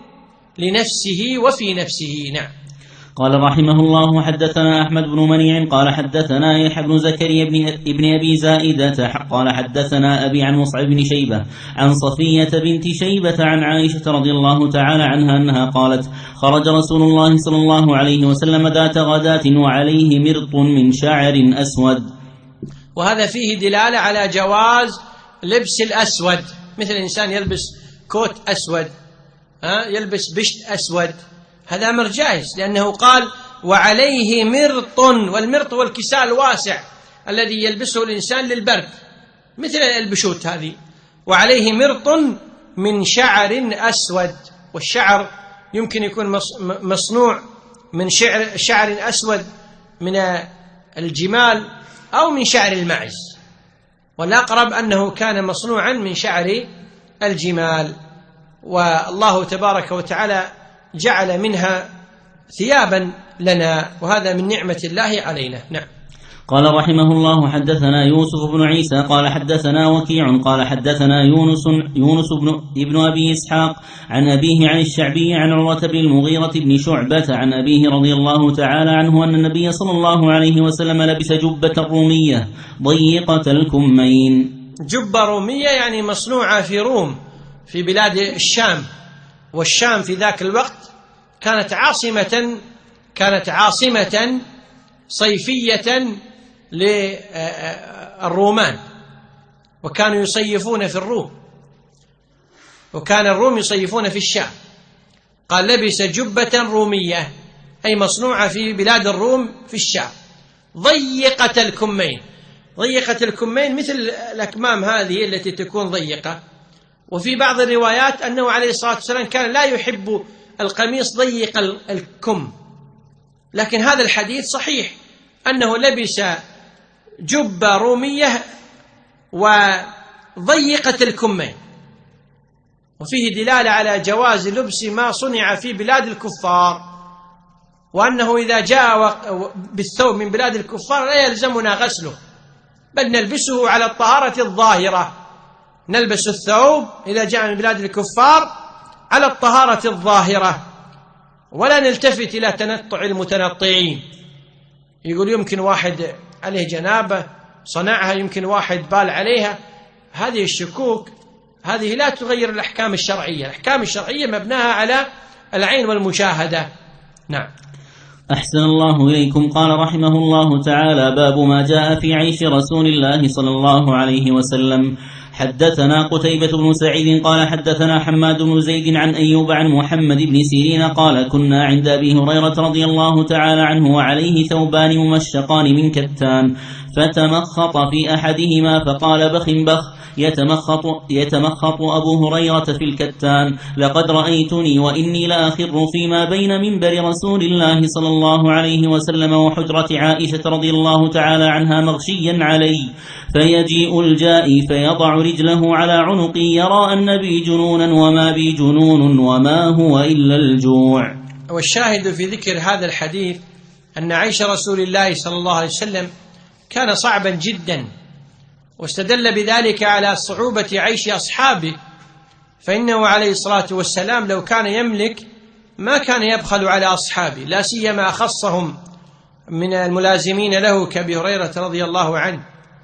لنفسه وفي نفسه. نعم. قال رحمه الله حدثنا أحمد بن منيع قال حدثنا يحيى بن زكريا بن ابن أبي زائدة قال حدثنا أبي عن مصعب بن شيبة عن صفية بنت شيبة عن عائشة رضي الله تعالى عنها أنها قالت خرج رسول الله صلى الله عليه وسلم ذات غداة وعليه مرط من شعر أسود. وهذا فيه دلالة على جواز لبس الأسود، مثل الإنسان يلبس كوت أسود، ها يلبس بشت أسود، هذا أمر جائز، لأنه قال وعليه مرط، والمرط هو الكساء الواسع الذي يلبسه الإنسان للبرد مثل البشوت هذه. وعليه مرط من شعر أسود، والشعر يمكن يكون مصنوع من شعر شعر أسود من الجمال أو من شعر المعز، والأقرب أنه كان مصنوعا من شعر الجمال، والله تبارك وتعالى جعل منها ثيابا لنا، وهذا من نعمة الله علينا. نعم. قال رحمه الله حدثنا يوسف بن عيسى قال حدثنا وكيع قال حدثنا يونس يونس بن ابن أبي إسحاق عن أبيه عن الشعبي عن عروة بن المغيرة بن شعبة عن أبيه رضي الله تعالى عنه أن النبي صلى الله عليه وسلم لبس جبة رومية ضيقة الكمين. جبة رومية يعني مصنوعة في روم في بلاد الشام، والشام في ذاك الوقت كانت عاصمة كانت عاصمة صيفية للرومان، وكانوا يصيفون في الروم، وكان الروم يصيفون في الشام. قال لبس جبة رومية أي مصنوعة في بلاد الروم في الشام ضيقة الكمين. ضيقة الكمين مثل الأكمام هذه التي تكون ضيقة. وفي بعض الروايات أنه عليه الصلاة والسلام كان لا يحب القميص ضيق الكم، لكن هذا الحديث صحيح أنه لبس جبة رومية وضيقة الكمين، وفيه دلالة على جواز لبس ما صنع في بلاد الكفار، وأنه إذا جاء بالثوب من بلاد الكفار لا يلزمنا غسله، بل نلبسه على الطهارة الظاهرة، نلبس الثوب إذا جاء من بلاد الكفار على الطهارة الظاهرة، ولا نلتفت إلى تنطع المتنطعين. يقول يمكن واحد عليه جنابة صنعها، يمكن واحد بال عليها، هذه الشكوك هذه لا تغير الأحكام الشرعية. الأحكام الشرعية مبناها على العين والمشاهدة. نعم. أحسن الله إليكم. قال رحمه الله تعالى: باب ما جاء في عيش رسول الله صلى الله عليه وسلم. حدثنا قتيبة بن سعيد قال حدثنا حماد بن زيد عن أيوب عن محمد بن سيرين قال: كنا عند أبي هريرة رضي الله تعالى عنه وعليه ثوبان ممشقان من كتان، فتمخط في أحدهما فقال: بخ بخ، يتمخط, يتمخط أبو هريرة في الكتان: لقد رأيتني وإني لآخر فيما بين منبر رسول الله صلى الله عليه وسلم وحجرة عائشة رضي الله تعالى عنها مغشيا علي، فيجيء الجائي فيضع رجله على عنقي يرى أن بي جنونا وما بي جنون وما هو إلا الجوع. والشاهد في ذكر هذا الحديث أن عيش رسول الله صلى الله عليه وسلم كان صعبا جدا، واستدل بذلك على صعوبة عيش أصحابه، فإنه عليه الصلاة والسلام لو كان يملك ما كان يبخل على أصحابه، لا سيما أخصهم من الملازمين له كأبي هريرة رضي الله عنه.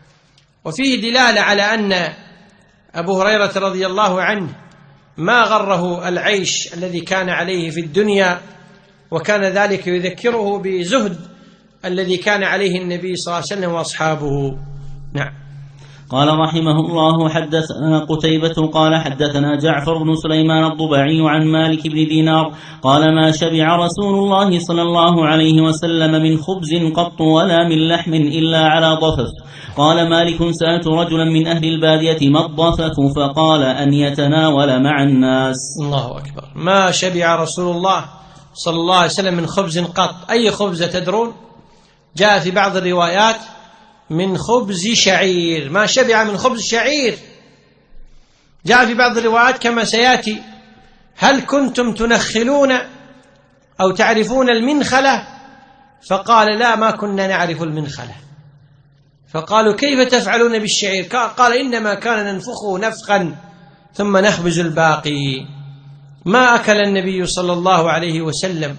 وفيه دلالة على أن أبو هريرة رضي الله عنه ما غره العيش الذي كان عليه في الدنيا، وكان ذلك يذكره بزهد الذي كان عليه النبي صلى الله عليه وسلم وأصحابه. نعم. قال رحمه الله: حدثنا قتيبة قال حدثنا جعفر بن سليمان الضبعي عن مالك بن دينار قال: ما شبع رسول الله صلى الله عليه وسلم من خبز قط ولا من لحم إلا على ضفف. قال مالك: سألت رجلا من أهل البادية ما الضفف؟ فقال: أن يتناول مع الناس. الله أكبر. ما شبع رسول الله صلى الله عليه وسلم من خبز قط. أي خبز تدرون؟ جاء في بعض الروايات من خبز شعير، ما شبع من خبز شعير. جاء في بعض الروايات كما سيأتي: هل كنتم تنخلون أو تعرفون المنخلة؟ فقال: لا، ما كنا نعرف المنخلة. فقالوا: كيف تفعلون بالشعير؟ قال: إنما كان ننفخه نفخا ثم نخبز الباقي. ما أكل النبي صلى الله عليه وسلم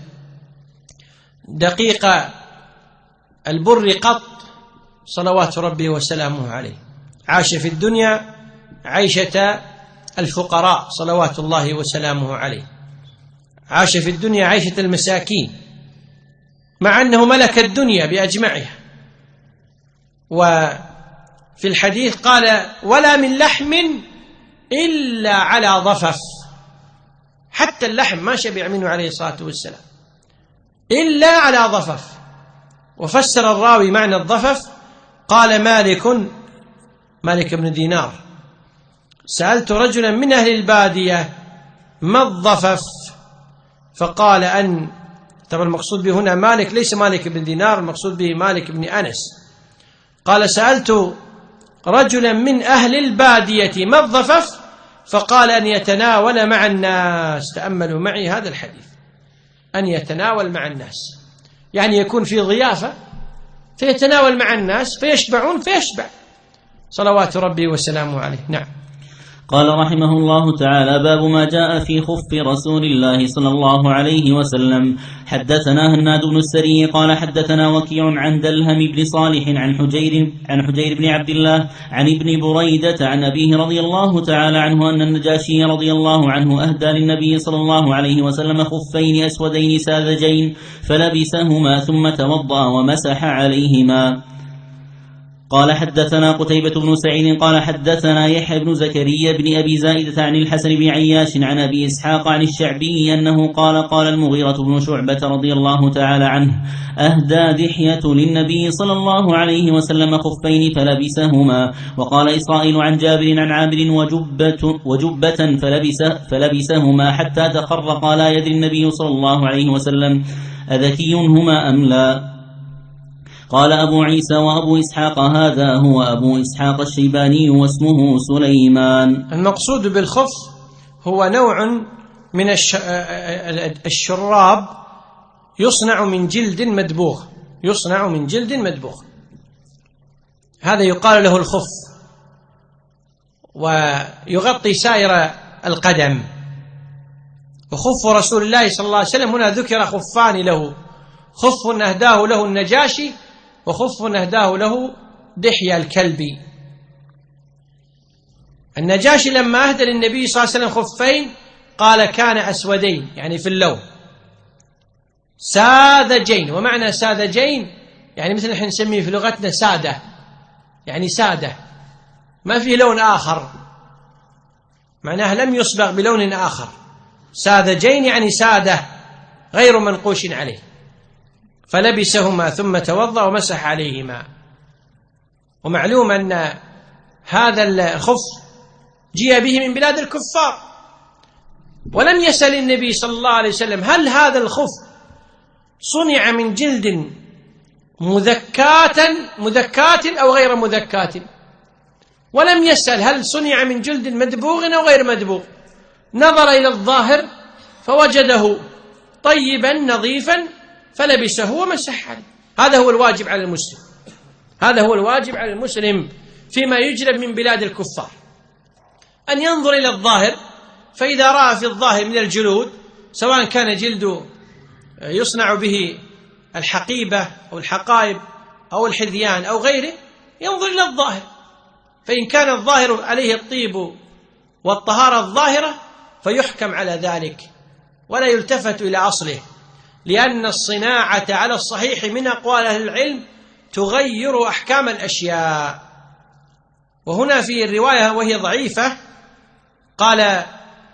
دقيق البر قط صلوات ربي وسلامه عليه. عاش في الدنيا عيشة الفقراء صلوات الله وسلامه عليه، عاش في الدنيا عيشة المساكين، مع أنه ملك الدنيا بأجمعها. وفي الحديث قال: ولا من لحم إلا على ضفف. حتى اللحم ما شبع منه عليه الصلاة والسلام إلا على ضفف. وفسر الراوي معنى الضفف، قال مالك مالك بن دينار: سألت رجلا من أهل البادية ما الضفف؟ فقال أن، طبعا المقصود به هنا مالك ليس مالك بن دينار، المقصود به مالك بن أنس. قال: سألت رجلا من أهل البادية ما الضفف؟ فقال: أن يتناول مع الناس. تأملوا معي هذا الحديث، أن يتناول مع الناس، يعني يكون في ضيافة فيتناول مع الناس فيشبعون فيشبع صلوات ربي وسلامه عليه. نعم. قال رحمه الله تعالى: باب ما جاء في خف رسول الله صلى الله عليه وسلم. حدثنا هناد بن السري قال حدثنا وكيع عن دلهم بن صالح عن حجير عن حجير بن عبد الله عن ابن بريدة عن أبيه رضي الله تعالى عنه أن النجاشي رضي الله عنه أهدى للنبي صلى الله عليه وسلم خفين أسودين ساذجين فلبسهما ثم توضأ ومسح عليهما. قال حدثنا قتيبة بن سعيد قال حدثنا يحيى بن زكريا بن أبي زائدة عن الحسن بن عياش عن أبي إسحاق عن الشعبي أنه قال قال المغيرة بن شعبة رضي الله تعالى عنه أهدى دحية للنبي صلى الله عليه وسلم خفين فلبسهما. وقال إسرائيل عن جابر عن عامر وجبة, وجبة فلبس فلبسهما حتى تخرق لا يدري النبي صلى الله عليه وسلم أذكي هما أم لا. قال أبو عيسى وأبو إسحاق هذا هو أبو إسحاق الشيباني واسمه سليمان. المقصود بالخف هو نوع من الشراب يصنع من جلد مدبوغ يصنع من جلد مدبوغ هذا يقال له الخف، ويغطي سائر القدم. وخف رسول الله صلى الله عليه وسلم هنا ذكر خفان له، خف أهداه له النجاشي وخف أهداه له دحية الكلبي. النجاشي لما أهدى للنبي صلى الله عليه وسلم خفين قال كان أسودين يعني في اللون ساذجين. ومعنى ساذجين يعني مثل نحن نسميه في لغتنا سادة، يعني سادة ما في لون آخر، معناه لم يصبغ بلون آخر. ساذجين يعني سادة غير منقوش عليه. فلبسهما ثم توضأ ومسح عليهما. ومعلوم أن هذا الخف جيء به من بلاد الكفار، ولم يسأل النبي صلى الله عليه وسلم هل هذا الخف صنع من جلد مذكاة مذكاة أو غير مذكاة، ولم يسأل هل صنع من جلد مدبوغ أو غير مدبوغ. نظر إلى الظاهر فوجده طيبا نظيفا فلبسه ومسح عليه. هذا هو الواجب على المسلم، هذا هو الواجب على المسلم فيما يجلب من بلاد الكفار، أن ينظر إلى الظاهر، فإذا رأى في الظاهر من الجلود سواء كان جلد يصنع به الحقيبة أو الحقائب أو الحذيان أو غيره ينظر إلى الظاهر، فإن كان الظاهر عليه الطيب والطهارة الظاهرة فيحكم على ذلك ولا يلتفت إلى أصله، لأن الصناعة على الصحيح من أقوال أهل العلم تغير أحكام الأشياء. وهنا في الرواية وهي ضعيفة قال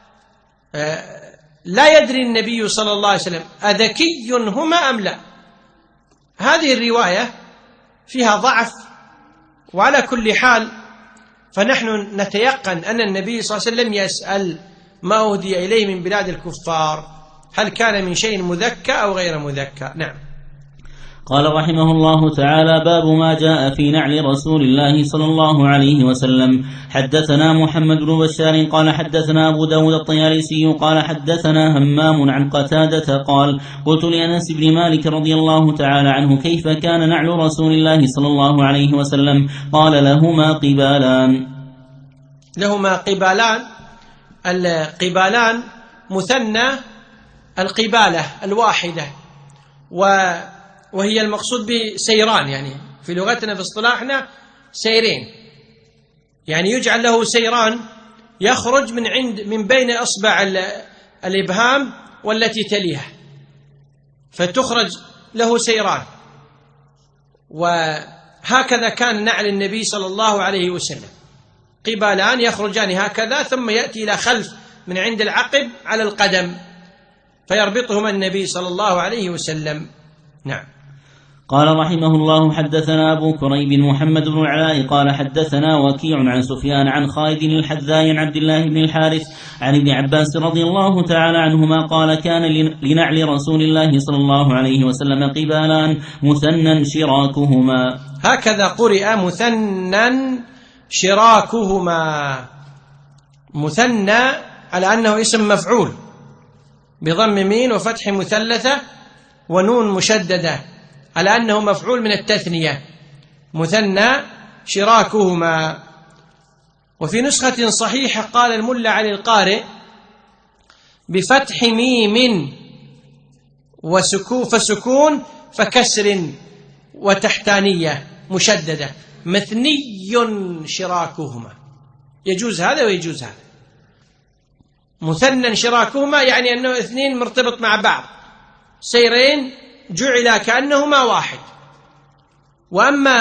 لا يدري النبي صلى الله عليه وسلم أذكي هما أم لا. هذه الرواية فيها ضعف، وعلى كل حال فنحن نتيقن أن النبي صلى الله عليه وسلم يسأل ما أهدي إليه من بلاد الكفار هل كان من شيء مذكى أو غير مذكى. نعم. قال رحمه الله تعالى باب ما جاء في نعل رسول الله صلى الله عليه وسلم. حدثنا محمد بن بشار قال حدثنا أبو داود الطيالسي قال حدثنا همام عن قتادة قال قلت لأنس بن مالك رضي الله تعالى عنه كيف كان نعل رسول الله صلى الله عليه وسلم؟ قال لهما قبالان. لهما قبالان، القبالان مثنى القبالة الواحدة، وهي المقصود بسيران، يعني في لغتنا في اصطلاحنا سيرين، يعني يجعل له سيران يخرج من عند من بين أصبع الإبهام والتي تليها، فتخرج له سيران. وهكذا كان نعل النبي صلى الله عليه وسلم، قبالان يخرجان هكذا ثم يأتي إلى خلف من عند العقب على القدم فيربطهما النبي صلى الله عليه وسلم. نعم. قال رحمه الله حدثنا أبو كريب محمد بن العلاء قال حدثنا وكيع عن سفيان عن خالد الحذاء عن عبد الله بن الحارث عن ابن عباس رضي الله تعالى عنهما قال كان لنعل رسول الله صلى الله عليه وسلم قبالان مثنى شراكهما. هكذا قرئ مثنى شراكهما، مثنى على أنه اسم مفعول بضم مين وفتح مثلثة ونون مشددة على أنه مفعول من التثنية، مثنى شراكهما. وفي نسخة صحيحة قال الملا علي القارئ بفتح ميم وسكون فسكون فكسر وتحتانية مشددة مثني شراكهما، يجوز هذا ويجوز هذا. مثنى شراكهما يعني أنه اثنين مرتبط مع بعض، سيرين جعل كأنهما واحد. وأما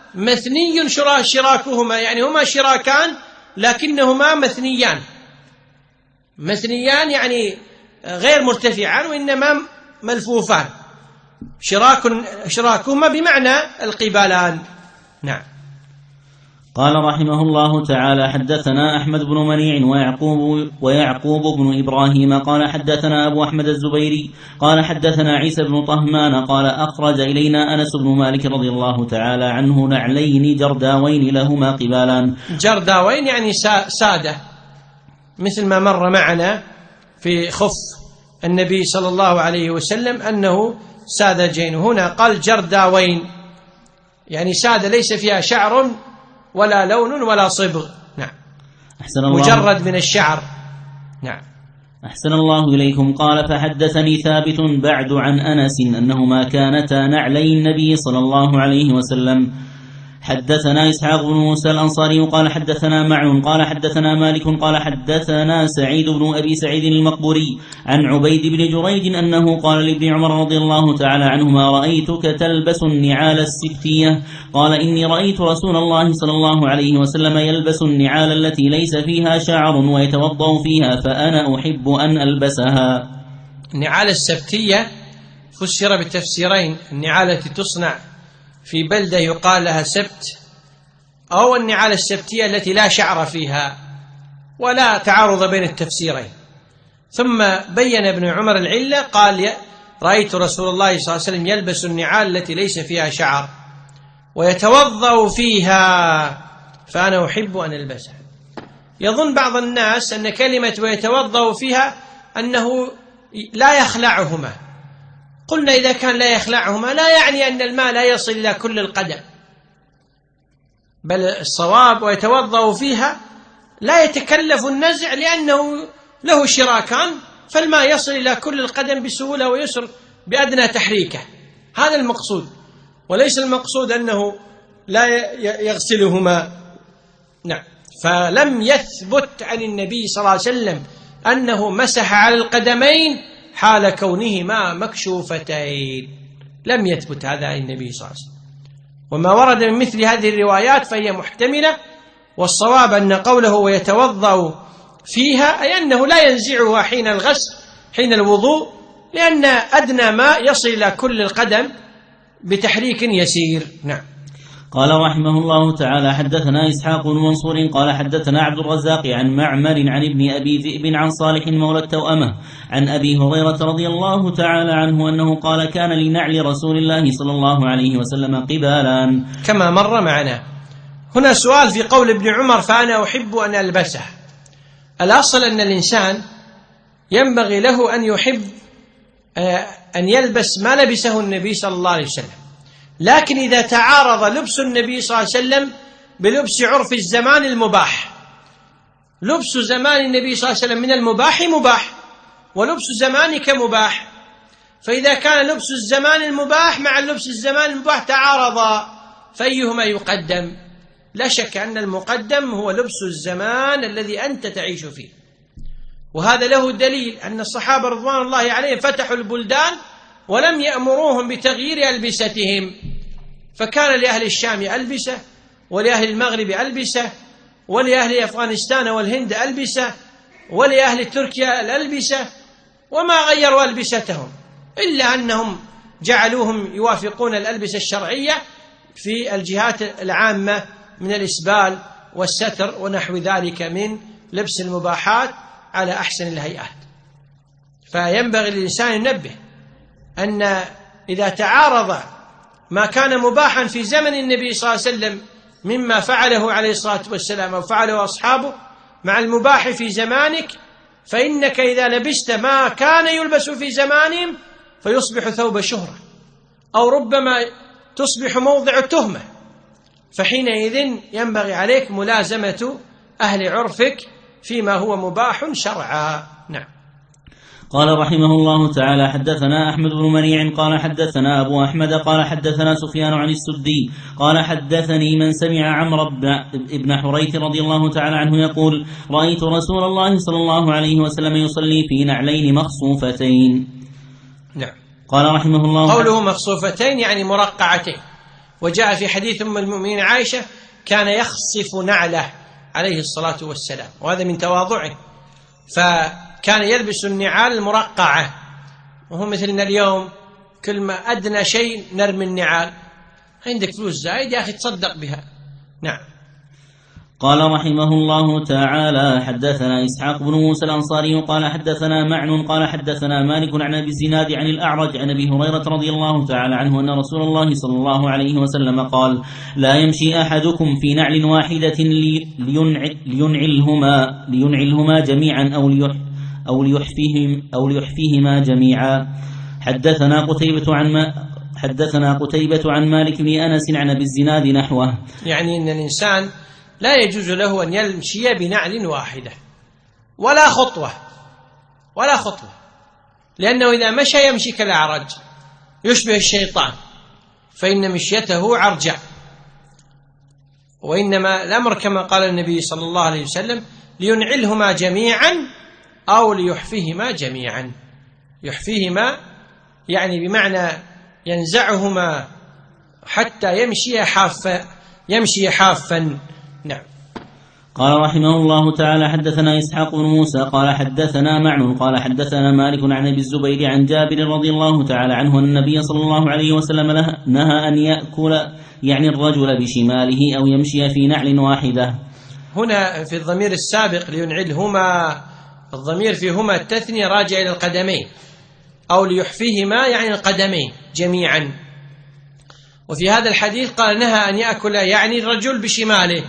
مثني شراكهما، يعني هما شراكان لكنهما مثنيان. مثنيان يعني غير مرتفعان وإنما ملفوفان، شراك شراكهما بمعنى القبالان. نعم. قال رحمه الله تعالى: حدثنا أحمد بن منيع ويعقوب, ويعقوب بن إبراهيم قال حدثنا أبو أحمد الزبيري قال حدثنا عيسى بن طهمان قال أخرج إلينا أنس بن مالك رضي الله تعالى عنه نعلين جرداوين لهما قبالان. جرداوين يعني سادة، مثل ما مر معنا في خف النبي صلى الله عليه وسلم أنه ساذجين، هنا قال جرداوين يعني سادة ليس فيها شعر ولا لون ولا صبغ. نعم. أحسن الله مجرد من الشعر. نعم. أحسن الله إليكم. قال فحدثني ثابت بعد عن أنس أنهما كانتا نعلي النبي صلى الله عليه وسلم. حدثنا إسحاق بن موسى الأنصاري قال حدثنا معن قال حدثنا مالك قال حدثنا سعيد بن أبي سعيد المقبوري عن عبيد بن جريج أنه قال لابن عمر رضي الله تعالى عنهما: رأيتك تلبس النعال السبتية. قال: إني رأيت رسول الله صلى الله عليه وسلم يلبس النعال التي ليس فيها شعر ويتوضأ فيها، فأنا أحب أن ألبسها. النعال السبتية فسر بالتفسيرين: النعال التي تصنع في بلدة يقال لها سبت، أو النعال السبتية التي لا شعر فيها، ولا تعارض بين التفسيرين. ثم بين ابن عمر العلة، قال: رأيت رسول الله صلى الله عليه وسلم يلبس النعال التي ليس فيها شعر ويتوضأ فيها، فأنا أحب أن ألبسها. يظن بعض الناس أن كلمة ويتوضأ فيها أنه لا يخلعهما. قلنا إذا كان لا يخلعهما لا يعني أن الماء لا يصل إلى كل القدم، بل الصواب ويتوضأ فيها لا يتكلف النزع لأنه له شراكان، فالماء يصل إلى كل القدم بسهولة ويسر بأدنى تحريكه. هذا المقصود، وليس المقصود أنه لا يغسلهما. نعم. فلم يثبت عن النبي صلى الله عليه وسلم أنه مسح على القدمين حال كونهما مكشوفتين، لم يثبت هذا عن النبي صلى الله عليه وسلم. وما ورد من مثل هذه الروايات فهي محتملة، والصواب أن قوله ويتوضأ فيها أي أنه لا ينزعها حين الغسل حين الوضوء، لأن أدنى ماء يصل إلى كل القدم بتحريك يسير. نعم. قال رحمه الله تعالى: حدثنا إسحاق بن منصور قال حدثنا عبد الرزاق عن معمر عن ابن أبي ذئب عن صالح مولى التوأمة عن أبي هريرة رضي الله تعالى عنه أنه قال: كان لنعل رسول الله صلى الله عليه وسلم قبالان، كما مر معنا. هنا سؤال في قول ابن عمر: فأنا أحب أن ألبسه. الأصل أن الإنسان ينبغي له أن يحب أن يلبس ما لبسه النبي صلى الله عليه وسلم، لكن إذا تعارض لبس النبي صلى الله عليه وسلم بلبس عرف الزمان المباح، لبس زمان النبي صلى الله عليه وسلم من المباح مباح، ولبس زمانك مباح، فإذا كان لبس الزمان المباح مع لبس الزمان المباح تعارضا، فأيهما يقدم؟ لا شك أن المقدم هو لبس الزمان الذي أنت تعيش فيه، وهذا له دليل أن الصحابة رضوان الله عليهم فتحوا البلدان ولم يأمروهم بتغيير ألبستهم، فكان لأهل الشام ألبسة، ولأهل المغرب ألبسة، ولأهل أفغانستان والهند ألبسة، ولأهل تركيا الألبسة، وما غيروا ألبستهم إلا أنهم جعلوهم يوافقون الألبسة الشرعية في الجهات العامة من الإسبال والستر ونحو ذلك من لبس المباحات على أحسن الهيئات. فينبغي للإنسان ينبه أن إذا تعارض ما كان مباحا في زمن النبي صلى الله عليه وسلم مما فعله عليه الصلاة والسلام أو فعله أصحابه مع المباح في زمانك، فإنك إذا لبست ما كان يلبس في زمانهم فيصبح ثوب شهرة، أو ربما تصبح موضع تهمة، فحينئذ ينبغي عليك ملازمة أهل عرفك فيما هو مباح شرعا. نعم. قال رحمه الله تعالى: حدثنا أحمد بن منيع قال حدثنا أبو أحمد قال حدثنا سفيان عن السدي قال حدثني من سمع عمرو بن حريث رضي الله تعالى عنه يقول: رأيت رسول الله صلى الله عليه وسلم يصلي في نعلين مخصوفتين. نعم. قال رحمه الله: قوله مخصوفتين يعني مرقعتين، وجاء في حديث أم المؤمنين عائشة كان يخصف نعله عليه الصلاة والسلام، وهذا من تواضعه، فكان يلبس النعال المرقعة، وهو مثلنا اليوم كل ما أدنى شيء نرمي النعال. عندك فلوس زايد يا أخي تصدق بها. نعم. قال رحمه الله تعالى: حدثنا إسحاق بن موسى الأنصاري قال حدثنا معن قال حدثنا مالك عن أبي الزناد عن الأعرج عن أبي هريرة رضي الله تعالى عنه أن رسول الله صلى الله عليه وسلم قال: لا يمشي أحدكم في نعل واحدة لينعلهما لينعلهما جميعا أو ليح أو ليحفيهم أو ليحفيهما جميعا. حدثنا قتيبة عن ما حدثنا قتيبة عن مالك بن أنس عن أبي الزناد نحوه. يعني أن الإنسان لا يجوز له أن يمشي بنعل واحدة ولا خطوة ولا خطوة، لأنه إذا مشى يمشي كالأعرج يشبه الشيطان، فإن مشيته عرجة. وإنما الأمر كما قال النبي صلى الله عليه وسلم: لينعلهما جميعا أو ليحفيهما جميعا. يحفيهما يعني بمعنى ينزعهما حتى يمشي حافا يمشي حافا. نعم. قال رحمه الله تعالى: حدثنا إسحاق بن موسى قال حدثنا معن قال حدثنا مالك عن أبي الزبير عن جابر رضي الله تعالى عنه أن النبي صلى الله عليه وسلم نهى أن يأكل يعني الرجل بشماله أو يمشي في نعل واحدة. هنا في الضمير السابق لينعلهما، الضمير فيهما التثنية راجع إلى القدمين، أو ليحفيهما يعني القدمين جميعا. وفي هذا الحديث قال نهى أن يأكل يعني الرجل بشماله.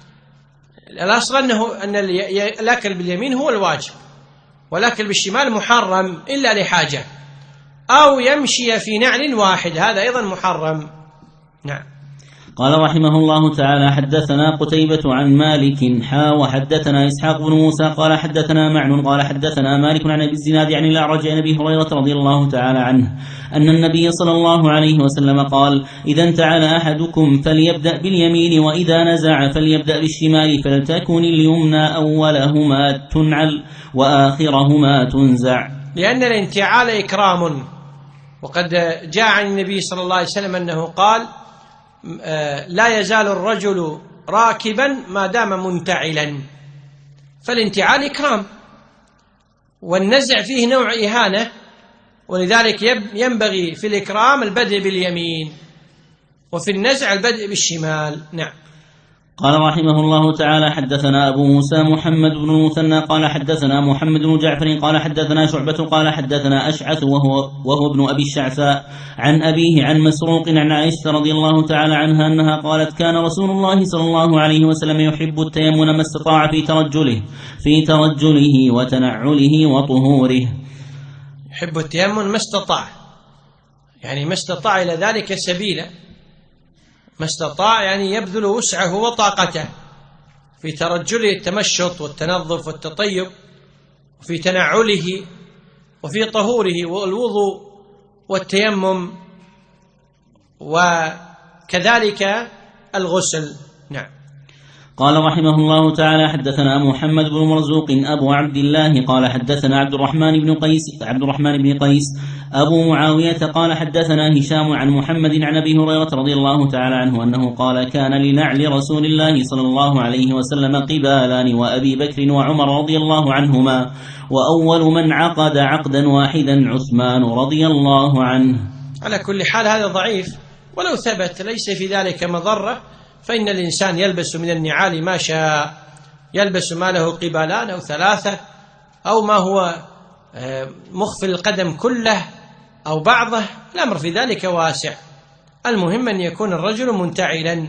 الأصل أنه أن الأكل باليمين هو الواجب، والأكل بالشمال محرم إلا لحاجة، أو يمشي في نعل واحد هذا أيضا محرم. نعم. قال رحمه الله تعالى: حدثنا قتيبة عن مالك حا وحدثنا إسحاق بن موسى قال حدثنا معن قال حدثنا مالك عن أبي الزناد عن الأعرج عن أبي هريرة رضي الله تعالى عنه أن النبي صلى الله عليه وسلم قال: إذا انتعل أحدكم فليبدأ باليمين، وإذا نزع فليبدأ بالشمال، فلتكن اليمنى أولهما تنعل وآخرهما تنزع. لأن الانتعال إكرام، وقد جاء عن النبي صلى الله عليه وسلم أنه قال: لا يزال الرجل راكبا ما دام منتعلا. فالانتعال إكرام، والنزع فيه نوع إهانة، ولذلك ينبغي في الإكرام البدء باليمين، وفي النزع البدء بالشمال. نعم. قال رحمه الله تعالى: حدثنا أبو موسى محمد بن المثنى قال حدثنا محمد بن جعفر قال حدثنا شعبة قال حدثنا أشعث وهو, وهو ابن أبي الشعثاء عن أبيه عن مسروق عن عائشة رضي الله تعالى عنها أنها قالت: كان رسول الله صلى الله عليه وسلم يحب التيمم ما استطاع في ترجله في ترجله وتنعله وطهوره. يحب التيمم ما استطاع، يعني ما استطاع إلى ذلك سبيلا، ما استطاع يعني يبذل وسعه وطاقته في ترجله التمشط والتنظف والتطيب، وفي تنعله، وفي طهوره والوضوء والتيمم، وكذلك الغسل. نعم. قال رحمه الله تعالى: حدثنا محمد بن مرزوق أبو عبد الله قال حدثنا عبد الرحمن بن قيس عبد الرحمن بن قيس أبو معاوية قال حدثنا هشام عن محمد عن أبي هريرة رضي الله تعالى عنه أنه قال: كان لنعل رسول الله صلى الله عليه وسلم قبالان، وأبي بكر وعمر رضي الله عنهما، وأول من عقد عقدا واحدا عثمان رضي الله عنه. على كل حال هذا ضعيف، ولو ثبت ليس في ذلك مضرة، فإن الإنسان يلبس من النعال ما شاء، يلبس ما له قبالان أو ثلاثة، أو ما هو مخفي القدم كله أو بعضه، الأمر في ذلك واسع. المهم أن يكون الرجل منتعلا.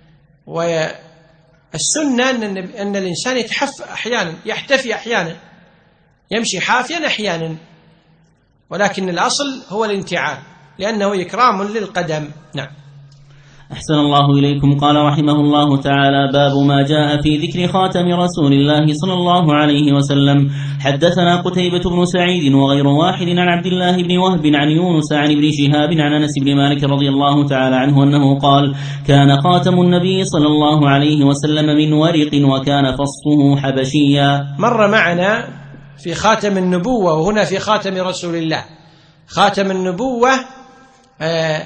والسنة أن الإنسان يتحف أحيانا، يحتفي أحيانا، يمشي حافيا أحيانا، ولكن الأصل هو الانتعال لأنه إكرام للقدم. نعم. أحسن الله إليكم. قال رحمه الله تعالى: باب ما جاء في ذكر خاتم رسول الله صلى الله عليه وسلم. حدثنا قتيبة بن سعيد وغير واحد عن عبد الله بن وهب عن يونس عن ابن شهاب عن أنس بن مالك رضي الله تعالى عنه أنه قال: كان خاتم النبي صلى الله عليه وسلم من ورق، وكان فصه حبشيا. مر معنا في خاتم النبوة، وهنا في خاتم رسول الله. خاتم النبوة آه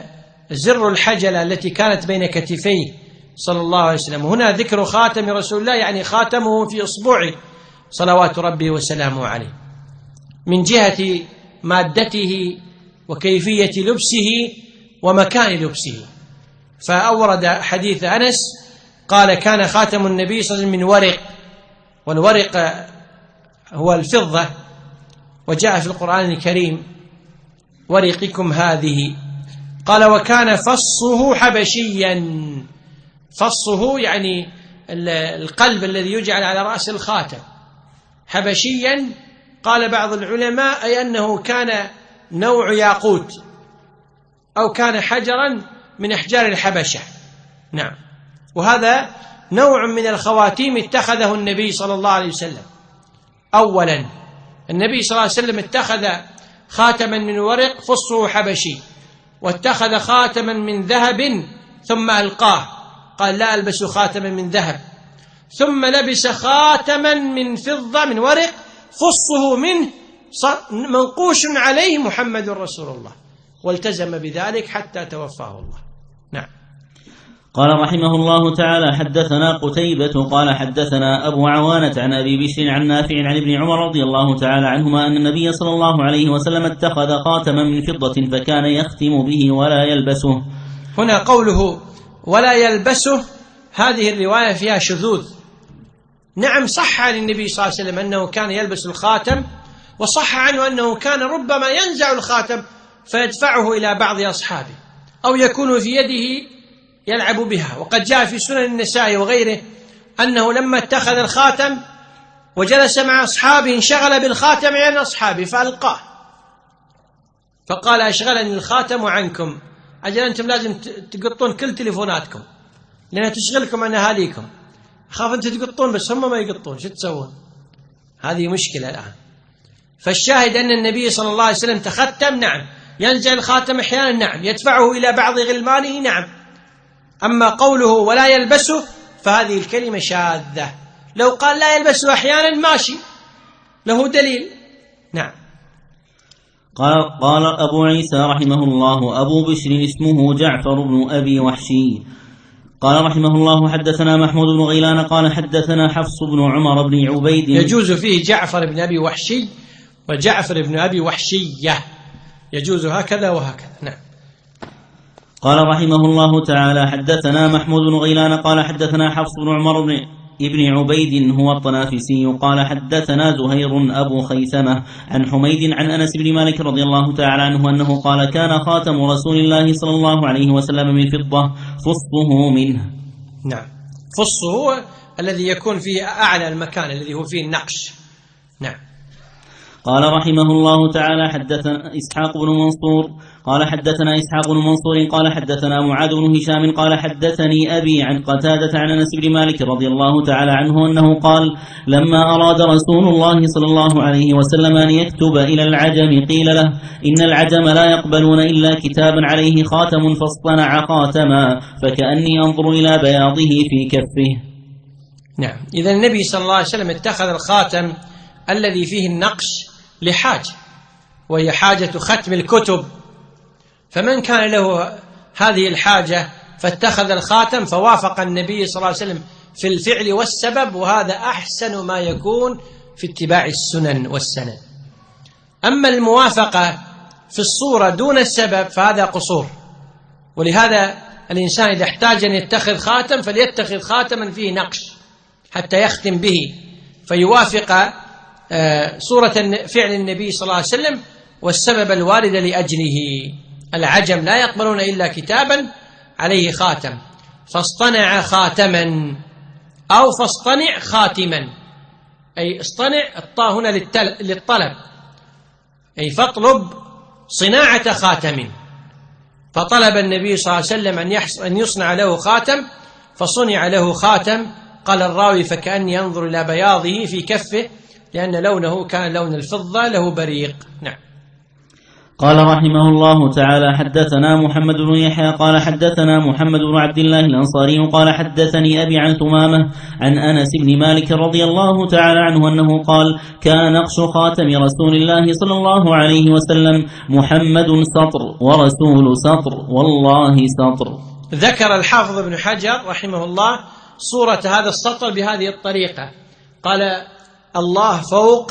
زر الحجلة التي كانت بين كتفيه صلى الله عليه وسلم. هنا ذكر خاتم رسول الله يعني خاتمه في إصبعه صلوات ربي وسلامه عليه، من جهة مادته وكيفية لبسه ومكان لبسه. فأورد حديث أنس قال كان خاتم النبي صلى الله عليه وسلم من ورق، والورق هو الفضة، وجاء في القرآن الكريم ورقكم هذه. قال وكان فصه حبشيا، فصه يعني القلب الذي يجعل على رأس الخاتم، حبشيا. قال بعض العلماء أي أنه كان نوع ياقوت أو كان حجرا من أحجار الحبشة. نعم، وهذا نوع من الخواتيم اتخذه النبي صلى الله عليه وسلم. أولا النبي صلى الله عليه وسلم اتخذ خاتما من ورق فصه حبشي، واتخذ خاتما من ذهب ثم ألقاه، قال لا ألبس خاتما من ذهب، ثم لبس خاتما من فضة من ورق فصه منه منقوش عليه محمد رسول الله، والتزم بذلك حتى توفاه الله. نعم. قال رحمه الله تعالى حدثنا قتيبة قال حدثنا أبو عوانة عن أبي بشر عن نافع عن ابن عمر رضي الله تعالى عنهما أن النبي صلى الله عليه وسلم اتخذ خاتما من فضة فكان يختم به ولا يلبسه. هنا قوله ولا يلبسه هذه الرواية فيها شذوذ. نعم، صح عن النبي صلى الله عليه وسلم أنه كان يلبس الخاتم، وصح عنه أنه كان ربما ينزع الخاتم فيدفعه إلى بعض أصحابه، أو يكون في يده يلعب بها. وقد جاء في سنن النسائي وغيره أنه لما اتخذ الخاتم وجلس مع أصحابه انشغل بالخاتم عن أصحابه فألقاه، فقال أشغلني الخاتم عنكم، أجل أنتم لازم تقطون كل تليفوناتكم لأنها تشغلكم عن أهاليكم، أخاف أنتم تقطون بس هم ما يقطون، شو تسوون؟ هذه مشكلة الآن. فالشاهد أن النبي صلى الله عليه وسلم تختم، نعم، ينزع الخاتم أحيانا، نعم، يدفعه إلى بعض غلمانه، نعم. أما قوله ولا يلبسه فهذه الكلمة شاذة، لو قال لا يلبسه أحيانا ماشي، له دليل. نعم. قال, قال أبو عيسى رحمه الله أبو بشر اسمه جعفر بن أبي وحشي. قال رحمه الله حدثنا محمود بن غيلان قال حدثنا حفص بن عمر بن عبيد. يجوز فيه جعفر بن أبي وحشي وجعفر بن أبي وحشية، يجوز هكذا وهكذا. نعم. قال رحمه الله تعالى حدثنا محمود بن غيلان قال حدثنا حفص بن عمر بن ابن عبيد هو الطنافسي قال حدثنا زهير أبو خيثمة عن حميد عن أنس بن مالك رضي الله تعالى عنه أنه قال كان خاتم رسول الله صلى الله عليه وسلم من فضة فصه منه. نعم، فصه هو الذي يكون فيه أعلى المكان الذي هو فيه النقش. نعم. قال رحمه الله تعالى حدثنا إسحاق بن منصور قال حدثنا إسحاق بن منصور قال حدثنا معاذ بن هشام قال حدثني أبي عن قتادة عن أنس بن مالك رضي الله تعالى عنه أنه قال لما أراد رسول الله صلى الله عليه وسلم أن يكتب إلى العجم قيل له إن العجم لا يقبلون إلا كتابا عليه خاتم فاصطنع خاتما فكأني أنظر إلى بياضه في كفه. نعم، إذا النبي صلى الله عليه وسلم اتخذ الخاتم الذي فيه النقش لحاجة، وهي حاجة ختم الكتب، فمن كان له هذه الحاجة فاتخذ الخاتم فوافق النبي صلى الله عليه وسلم في الفعل والسبب، وهذا أحسن ما يكون في اتباع السنن والسنن. أما الموافقة في الصورة دون السبب فهذا قصور، ولهذا الإنسان إذا احتاج أن يتخذ خاتم فليتخذ خاتما فيه نقش حتى يختم به فيوافق صورة فعل النبي صلى الله عليه وسلم والسبب الوارد لأجله. العجم لا يقبلون إلا كتابا عليه خاتم، فاصطنع خاتما أو فاصطنع خاتما، أي اصطنع، الطاء هنا للطلب، أي فاطلب صناعة خاتم. فطلب النبي صلى الله عليه وسلم أن يصنع له خاتم فصنع له خاتم. قال الراوي فكأني ينظر إلى بياضه في كفه، لأن لونه كان لون الفضة له بريق. نعم. قال رحمه الله تعالى: حدثنا محمد بن يحيى قال حدثنا محمد بن عبد الله الأنصاري قال حدثني أبي عن ثمامة عن أنس بن مالك رضي الله تعالى عنه أنه قال: كان نقش خاتم رسول الله صلى الله عليه وسلم محمد سطر ورسول سطر والله سطر. ذكر الحافظ ابن حجر رحمه الله صورة هذا السطر بهذه الطريقة، قال: الله فوق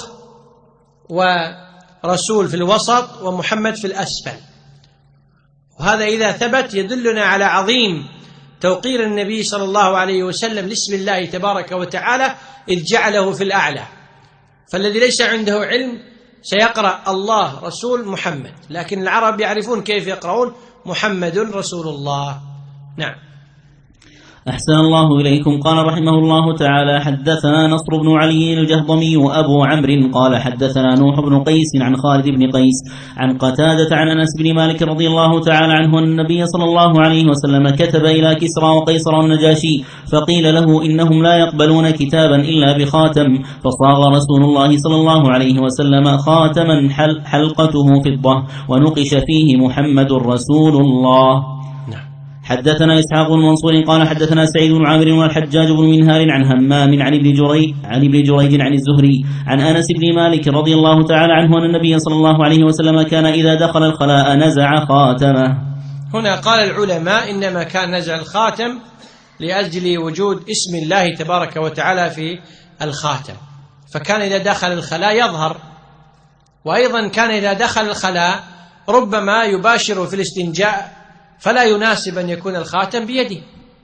ورسول في الوسط ومحمد في الأسفل. وهذا إذا ثبت يدلنا على عظيم توقير النبي صلى الله عليه وسلم لاسم الله تبارك وتعالى إذ جعله في الأعلى. فالذي ليس عنده علم سيقرأ الله رسول محمد، لكن العرب يعرفون كيف يقرؤون محمد رسول الله. نعم. أحسن الله إليكم. قال رحمه الله تعالى: حدثنا نصر بن علي الجهضمي وأبو عمرو قال حدثنا نوح بن قيس عن خالد بن قيس عن قتادة عن أنس بن مالك رضي الله تعالى عنه أن النبي صلى الله عليه وسلم كتب إلى كسرى وقيصر والنجاشي فقيل له إنهم لا يقبلون كتابا إلا بخاتم، فصاغ رسول الله صلى الله عليه وسلم خاتما حلقته فضة ونقش فيه محمد رسول الله. حدثنا إسحاق بن منصور قال حدثنا سعيد بن عامر والحجاج بن منهار عن همام عن ابن جريج عن ابن جريج عن الزهري عن أنس بن مالك رضي الله تعالى عنه أن النبي صلى الله عليه وسلم كان إذا دخل الخلاء نزع خاتمه. هنا قال العلماء إنما كان نزع الخاتم لأجل وجود اسم الله تبارك وتعالى في الخاتم، فكان إذا دخل الخلاء يظهر، وأيضا كان إذا دخل الخلاء ربما يباشر في الاستنجاء فلا يناسب أن يكون الخاتم بيده،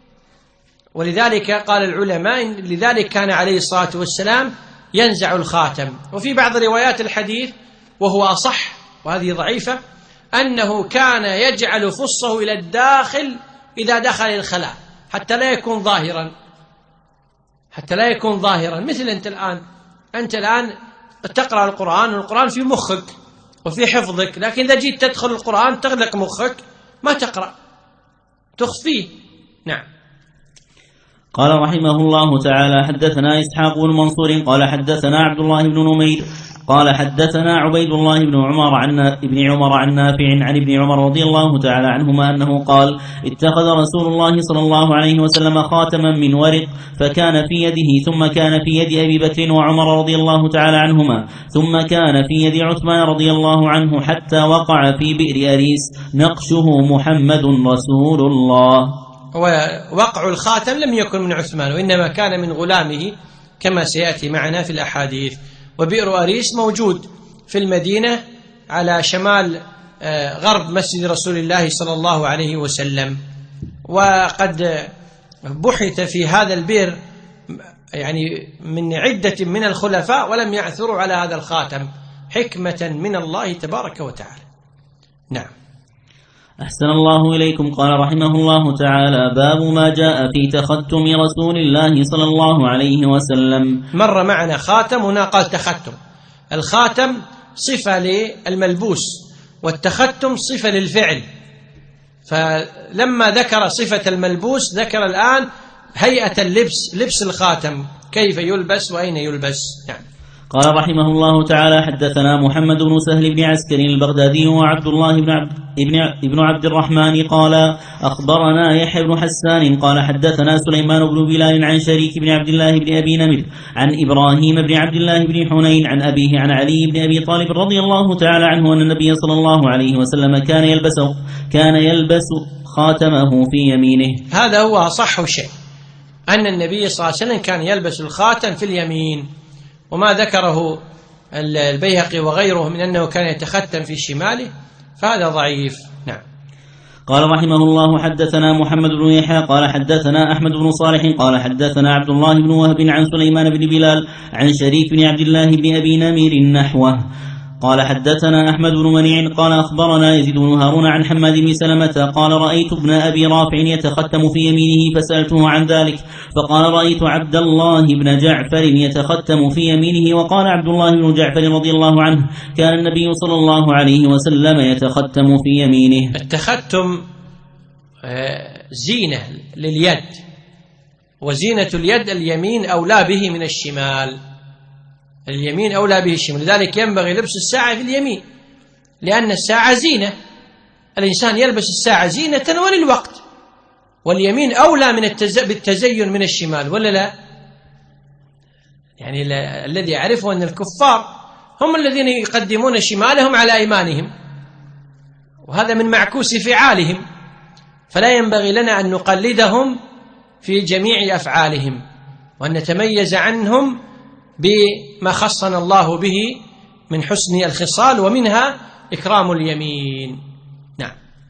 ولذلك قال العلماء لذلك كان عليه الصلاة والسلام ينزع الخاتم. وفي بعض روايات الحديث وهو أصح وهذه ضعيفة أنه كان يجعل فصه إلى الداخل إذا دخل الخلاء حتى لا يكون ظاهرا حتى لا يكون ظاهرا مثل أنت الآن أنت الآن تقرأ القرآن والقرآن في مخك وفي حفظك، لكن إذا جيت تدخل القرآن تغلق مخك ما تقرأ تخفيه. نعم. قال رحمه الله تعالى: حدثنا إسحاق بن منصور قال حدثنا عبد الله بن نمير قال حدثنا عبيد الله بن عمر عن ابن عمر عن نافع عن ابن عمر رضي الله تعالى عنهما أنه قال: اتخذ رسول الله صلى الله عليه وسلم خاتما من ورق فكان في يده، ثم كان في يد أبي بكر وعمر رضي الله تعالى عنهما، ثم كان في يد عثمان رضي الله عنه، حتى وقع في بئر أريس، نقشه محمد رسول الله. ووقع الخاتم لم يكن من عثمان وإنما كان من غلامه كما سيأتي معنا في الأحاديث. وبئر أريس موجود في المدينة على شمال غرب مسجد رسول الله صلى الله عليه وسلم، وقد بحث في هذا البئر يعني من عدة من الخلفاء ولم يعثروا على هذا الخاتم حكمة من الله تبارك وتعالى. نعم. أحسن الله إليكم. قال رحمه الله تعالى: باب ما جاء في تختم رسول الله صلى الله عليه وسلم. مر معنا خاتم، هنا قال تختم. الخاتم صفة للملبوس والتختم صفة للفعل، فلما ذكر صفة الملبوس ذكر الآن هيئة اللبس، لبس الخاتم كيف يلبس وأين يلبس. نعم. قال رحمه الله تعالى: حدثنا محمد بن سهل بن عسكر البغدادي وعبد الله بن عبد, ابن عبد الرحمن قال أخبرنا يحيى بن حسان قال حدثنا سليمان بن بلال عن شريك بن عبد الله بن أبي نمر عن إبراهيم بن عبد الله بن حنين عن أبيه عن علي بن أبي طالب رضي الله تعالى عنه أن النبي صلى الله عليه وسلم كان يلبس كان يلبس خاتمه في يمينه. هذا هو أصح شيء، أن النبي صلى الله عليه وسلم كان يلبس الخاتم في اليمين، وما ذكره البيهقي وغيره من أنه كان يتختم في شماله فهذا ضعيف. نعم. قال رحمه الله: حدثنا محمد بن يحيى قال حدثنا أحمد بن صالح قال حدثنا عبد الله بن وهب عن سليمان بن بلال عن شريك بن عبد الله بن أبي نمير نحوه. قال حدثنا أحمد بن منيع قال أخبرنا يزيد بن هارون عن حماد بن سلمة قال رأيت ابن أبي رافع يتختم في يمينه فسألته عن ذلك فقال رأيت عبد الله بن جعفر يتختم في يمينه. وقال عبد الله بن جعفر رضي الله عنه: كان النبي صلى الله عليه وسلم يتختم في يمينه. التختم زينة لليد، وزينة اليد اليمين أولى به من الشمال، اليمين أولى به الشمال، لذلك ينبغي لبس الساعة في اليمين، لأن الساعة زينة، الإنسان يلبس الساعة زينة وللوقت، واليمين أولى من بالتزين من الشمال ولا لا؟ يعني الذي أعرفه أن الكفار هم الذين يقدمون شمالهم على أيمانهم، وهذا من معكوس فعالهم، فلا ينبغي لنا أن نقلدهم في جميع أفعالهم، وأن نتميز عنهم بما خصنا الله به من حسن الخصال، ومنها إكرام اليمين. نعم.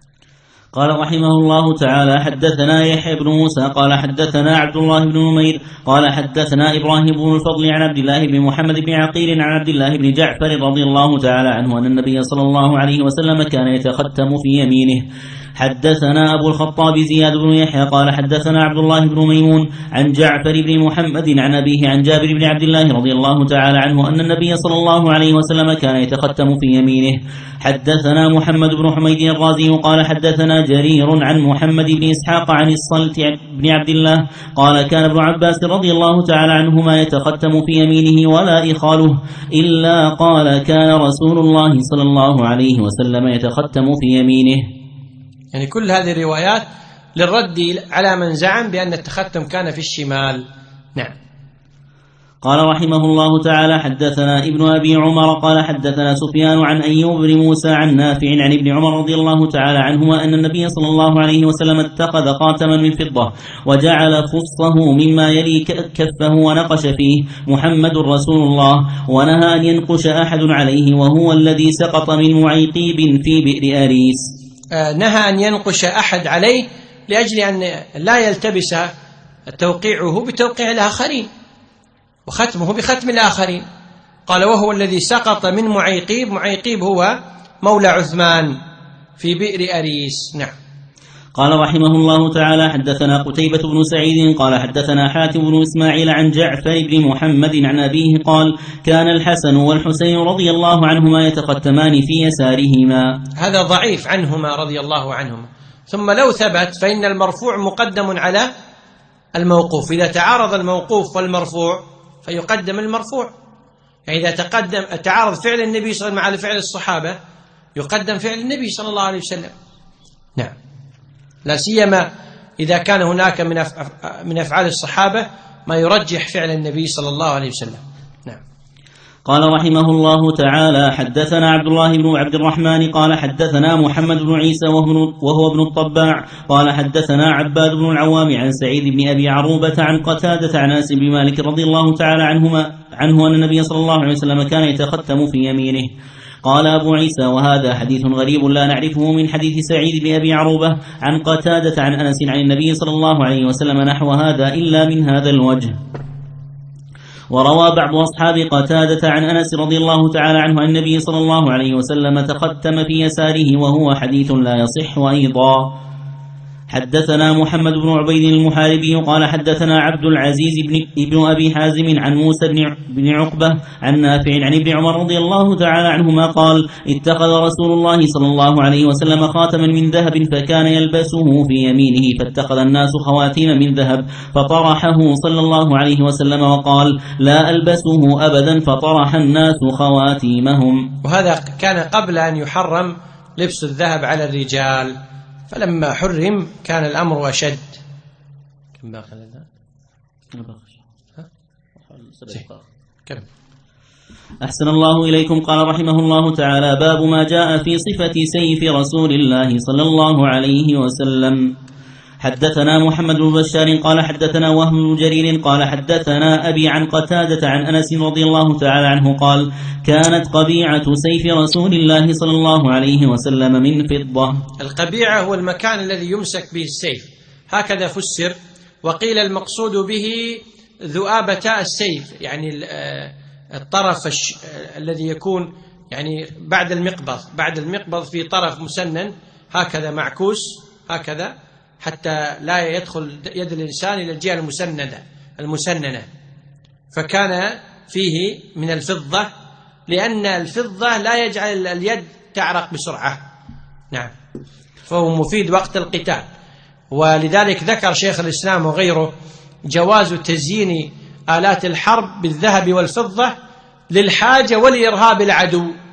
قال رحمه الله تعالى: حدثنا يحيى بن موسى قال حدثنا عبد الله بن نمير قال حدثنا إبراهيم بن الفضل عن عبد الله بن محمد بن عقيل عن عبد الله بن جعفر رضي الله تعالى عنه أن النبي صلى الله عليه وسلم كان يتختم في يمينه. حدثنا أبو الخطاب زياد بن يحيى قال حدثنا عبد الله بن ميمون عن جعفر بن محمد عن أبيه عن جابر بن عبد الله رضي الله تعالى عنه أن النبي صلى الله عليه وسلم كان يتختم في يمينه. حدثنا محمد بن حميد الرازي قال حدثنا جرير عن محمد بن إسحاق عن الصلت بن عبد الله قال كان ابن عباس رضي الله تعالى عنهما يتختم في يمينه ولا إخاله، إلا قال كان رسول الله صلى الله عليه وسلم يتختم في يمينه. يعني كل هذه الروايات للرد على من زعم بأن التختم كان في الشمال. نعم. قال رحمه الله تعالى: حدثنا ابن أبي عمر قال حدثنا سفيان عن أيوب بن موسى عن نافع عن ابن عمر رضي الله تعالى عنهما أن النبي صلى الله عليه وسلم اتخذ خاتما من فضة وجعل فصه مما يلي كفه ونقش فيه محمد رسول الله، ونهى أن ينقش أحد عليه، وهو الذي سقط من معيقيب في بئر أريس. نهى أن ينقش أحد عليه لأجل أن لا يلتبس توقيعه بتوقيع الآخرين وختمه بختم الآخرين. قال وهو الذي سقط من معيقيب، معيقيب هو مولى عثمان في بئر أريس. نعم. قال رحمه الله تعالى: حدثنا قتيبة بن سعيد قال حدثنا حاتم بن إسماعيل عن جعفر بن محمد عن أبيه قال كان الحسن والحسين رضي الله عنهما يتختمان في يسارهما. هذا ضعيف عنهما رضي الله عنهما، ثم لو ثبت فإن المرفوع مقدم على الموقوف، إذا تعارض الموقوف والمرفوع فيقدم المرفوع، يعني إذا تقدم تعارض فعل النبي صلى الله عليه وسلم مع فعل الصحابة يقدم فعل النبي صلى الله عليه وسلم. نعم. لا سيما إذا كان هناك من من أفعال الصحابة ما يرجح فعل النبي صلى الله عليه وسلم. نعم. قال رحمه الله تعالى: حدثنا عبد الله بن عبد الرحمن قال حدثنا محمد بن عيسى وهو ابن الطباع قال حدثنا عباد بن العوام عن سعيد بن أبي عروبة عن قتادة عن أنس بن مالك رضي الله تعالى عنهما عنه أن النبي صلى الله عليه وسلم كان يتختم في يمينه. قال أبو عيسى: وهذا حديث غريب لا نعرفه من حديث سعيد بن أبي عروبة عن قتادة عن أنس عن النبي صلى الله عليه وسلم نحو هذا إلا من هذا الوجه. وروى بعض أصحاب قتادة عن أنس رضي الله تعالى عنه عن النبي صلى الله عليه وسلم تختم في يساره، وهو حديث لا يصح أيضا. حدثنا محمد بن عبيد المحاربي قال حدثنا عبد العزيز بن, ابن أبي حازم عن موسى بن عقبة عن نافع عن ابن عمر رضي الله تعالى عنهما قال اتخذ رسول الله صلى الله عليه وسلم خاتما من ذهب فكان يلبسه في يمينه، فاتخذ الناس خواتيم من ذهب فطرحه صلى الله عليه وسلم وقال لا ألبسه أبدا، فطرح الناس خواتيمهم. وهذا كان قبل أن يحرم لبس الذهب على الرجال، فلما حرم كان الأمر أشد. كم باقي لنا؟ كم؟ أحسن الله إليكم. قال رحمه الله تعالى: باب ما جاء في صفة سيف رسول الله صلى الله عليه وسلم. حدثنا محمد بن بشار قال حدثنا وهب بن جرير قال حدثنا أبي عن قتادة عن أنس رضي الله تعالى عنه قال كانت قبيعة سيف رسول الله صلى الله عليه وسلم من فضة. القبيعة هو المكان الذي يمسك به السيف، هكذا فسر، وقيل المقصود به ذؤابة السيف، يعني الطرف الذي يكون يعني بعد المقبض، بعد المقبض في طرف مسنن هكذا معكوس هكذا، حتى لا يدخل يد الإنسان إلى الجهة المسندة المسننة، فكان فيه من الفضة، لأن الفضة لا يجعل اليد تعرق بسرعة. نعم، فهو مفيد وقت القتال. ولذلك ذكر شيخ الإسلام وغيره جواز تزيين آلات الحرب بالذهب والفضة للحاجة ولإرهاب العدو،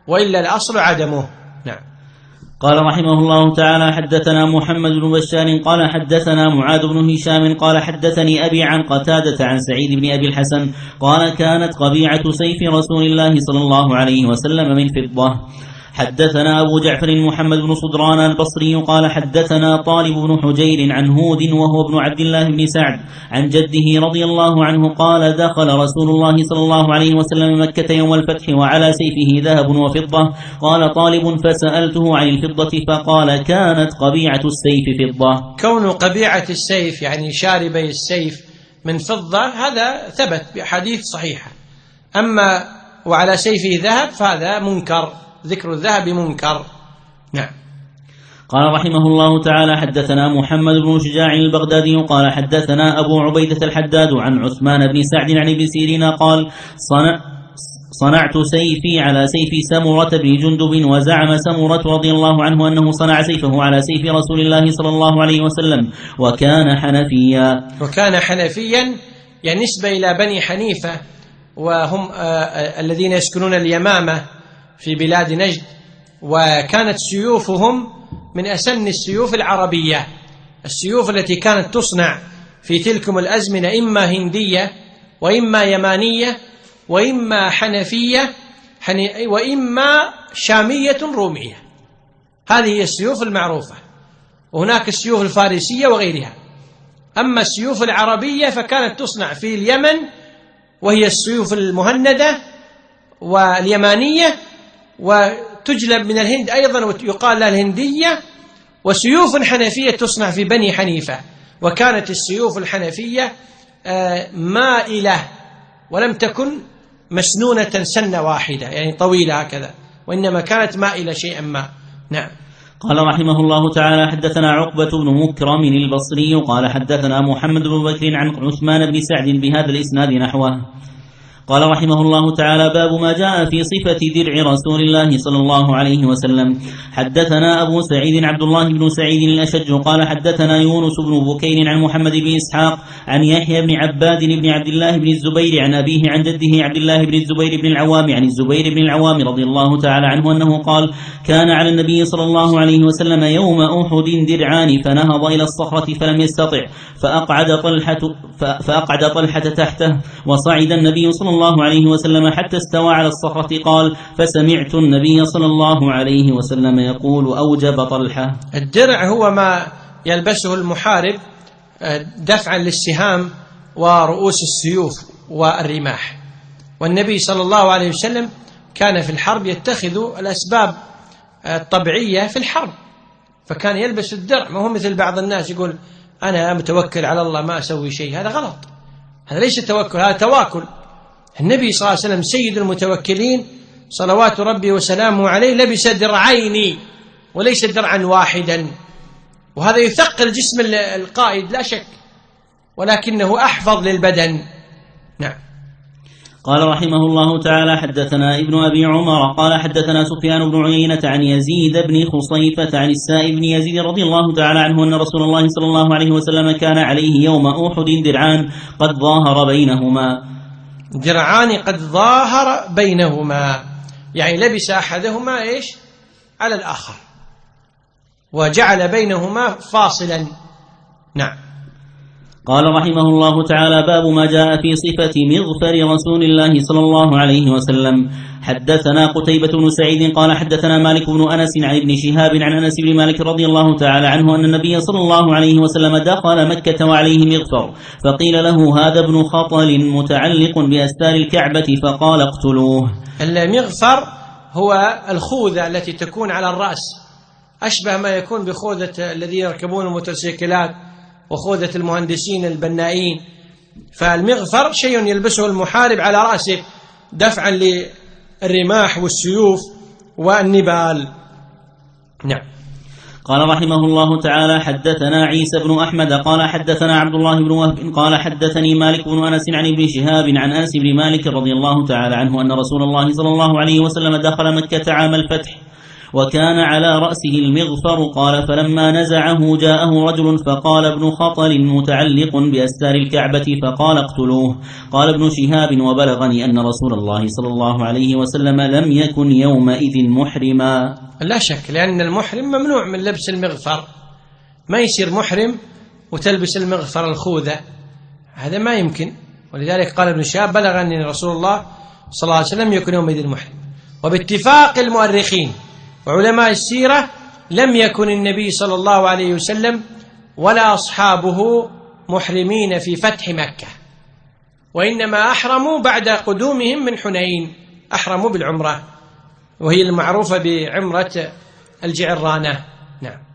وإلا الأصل عدمه. نعم. قال رحمه الله تعالى: حدثنا محمد بن بشار قال حدثنا معاذ بن هشام قال حدثني أبي عن قتادة عن سعيد بن أبي الحسن قال: كانت قبيعة سيف رسول الله صلى الله عليه وسلم من فضة. حدثنا أبو جعفر محمد بن صدران البصري قال حدثنا طالب بن حجير عن هود وهو ابن عبد الله بن سعد عن جده رضي الله عنه قال: دخل رسول الله صلى الله عليه وسلم مكة يوم الفتح وعلى سيفه ذهب وفضة. قال طالب: فسألته عن الفضة فقال: كانت قبيعة السيف فضة. كون قبيعة السيف يعني شاربي السيف من فضة هذا ثبت بأحاديث صحيحة، أما وعلى سيفه ذهب فهذا منكر، ذكر الذهب منكر. نعم. قال رحمه الله تعالى: حدثنا محمد بن شجاع البغدادي قال حدثنا أبو عبيدة الحداد عن عثمان بن سعد عن ابن سيرين قال: صنع صنعت سيفي على سيف سمرة بن جندب. وزعم سمرة رضي الله عنه أنه صنع سيفه على سيف رسول الله صلى الله عليه وسلم وكان حنفيا. وكان حنفيا يعني نسبة إلى بني حنيفة، وهم آه الذين يسكنون اليمامة في بلاد نجد، وكانت سيوفهم من أسن السيوف العربية، السيوف التي كانت تصنع في تلكم الأزمنة إما هندية وإما يمانية وإما حنفية وإما شامية رومية. هذه هي السيوف المعروفة، وهناك السيوف الفارسية وغيرها. أما السيوف العربية فكانت تصنع في اليمن، وهي السيوف المهندة واليمانية، وتجلب من الهند أيضا ويقال لها الهندية. وسيوف حنفية تصنع في بني حنيفة، وكانت السيوف الحنفية مائلة ولم تكن مسنونة سنة واحدة يعني طويلة هكذا، وإنما كانت مائلة شيئا ما. نعم. قال رحمه الله تعالى: حدثنا عقبة بن مكرم البصري قال حدثنا محمد بن بكر عن عثمان بن سعد بهذا الإسناد نحوه. قال رحمه الله تعالى: باب ما جاء في صفة درع رسول الله صلى الله عليه وسلم. حدثنا أبو سعيد عبد الله بن سعيد الأشج قال حدثنا يونس بن بكير عن محمد بن إسحاق عن يحيى بن عباد بن عبد الله بن الزبير عن أبيه عن جده عبد الله بن الزبير بن العوام عن الزبير بن العوام رضي الله تعالى عنه أنه قال: كان على النبي صلى الله عليه وسلم يوم أحد درعان فنهض إلى الصخرة فلم يستطع فأقعد طلحة, فأقعد طلحة تحته وصعد النبي صلى الله عليه وسلم حتى استوى على الصخرة. قال: فسمعت النبي صلى الله عليه وسلم يقول: أوجب طلحة. الدرع هو ما يلبسه المحارب دفعا للسهام ورؤوس السيوف والرماح، والنبي صلى الله عليه وسلم كان في الحرب يتخذ الأسباب الطبيعية في الحرب، فكان يلبس الدرع. ما هو مثل بعض الناس يقول أنا متوكل على الله ما أسوي شيء، هذا غلط، هذا ليس توكل، هذا تواكل. النبي صلى الله عليه وسلم سيد المتوكلين صلوات ربي وسلامه عليه لبس درعين وليس درعا واحدا، وهذا يثقل جسم القائد لا شك، ولكنه أحفظ للبدن. نعم. قال رحمه الله تعالى: حدثنا ابن أبي عمر قال حدثنا سفيان بن عيينة عن يزيد بن خصيفة عن السائب بن يزيد رضي الله تعالى عنه أن رسول الله صلى الله عليه وسلم كان عليه يوم أحد درعان قد ظاهر بينهما. درعان قد ظاهر بينهما يعني لبس أحدهما إيش على الآخر وجعل بينهما فاصلا. نعم. قال رحمه الله تعالى: باب ما جاء في صفة مغفر رسول الله صلى الله عليه وسلم. حدثنا قتيبة بن سعيد قال حدثنا مالك بن أنس عن ابن شهاب عن أنس بن مالك رضي الله تعالى عنه أن النبي صلى الله عليه وسلم دخل مكة وعليه مغفر، فقيل له: هذا ابن خطل متعلق بأستار الكعبة، فقال: اقتلوه. المغفر هو الخوذة التي تكون على الرأس، أشبه ما يكون بخوذة الذين يركبون الموتوسيكلات وخوذة المهندسين البنائين. فالمغفر شيء يلبسه المحارب على رأسه دفعا للرماح والسيوف والنبال. نعم. قال رحمه الله تعالى: حدثنا عيسى بن أحمد قال حدثنا عبد الله بن وهب قال حدثني مالك بن أنس عن ابن شهاب عن أنس بن مالك رضي الله تعالى عنه أن رسول الله صلى الله عليه وسلم دخل مكة عام الفتح وكان على رأسه المغفر. قال فلما نزعه جاءه رجل فقال ابن خطل متعلق بأستار الكعبة فقال اقتلوه. قال ابن شهاب وبلغني أن رسول الله صلى الله عليه وسلم لم يكن يومئذ محرما. لا شك، لأن المحرم ممنوع من لبس المغفر، ما يصير محرم وتلبس المغفر الخوذة، هذا ما يمكن. ولذلك قال ابن شهاب بلغني أن رسول الله صلى الله عليه وسلم يكون يومئذ محرم. وباتفاق المؤرخين وعلماء السيرة لم يكن النبي صلى الله عليه وسلم ولا أصحابه محرمين في فتح مكة، وإنما أحرموا بعد قدومهم من حنين، أحرموا بالعمرة وهي المعروفة بعمرة الجعرانة. نعم.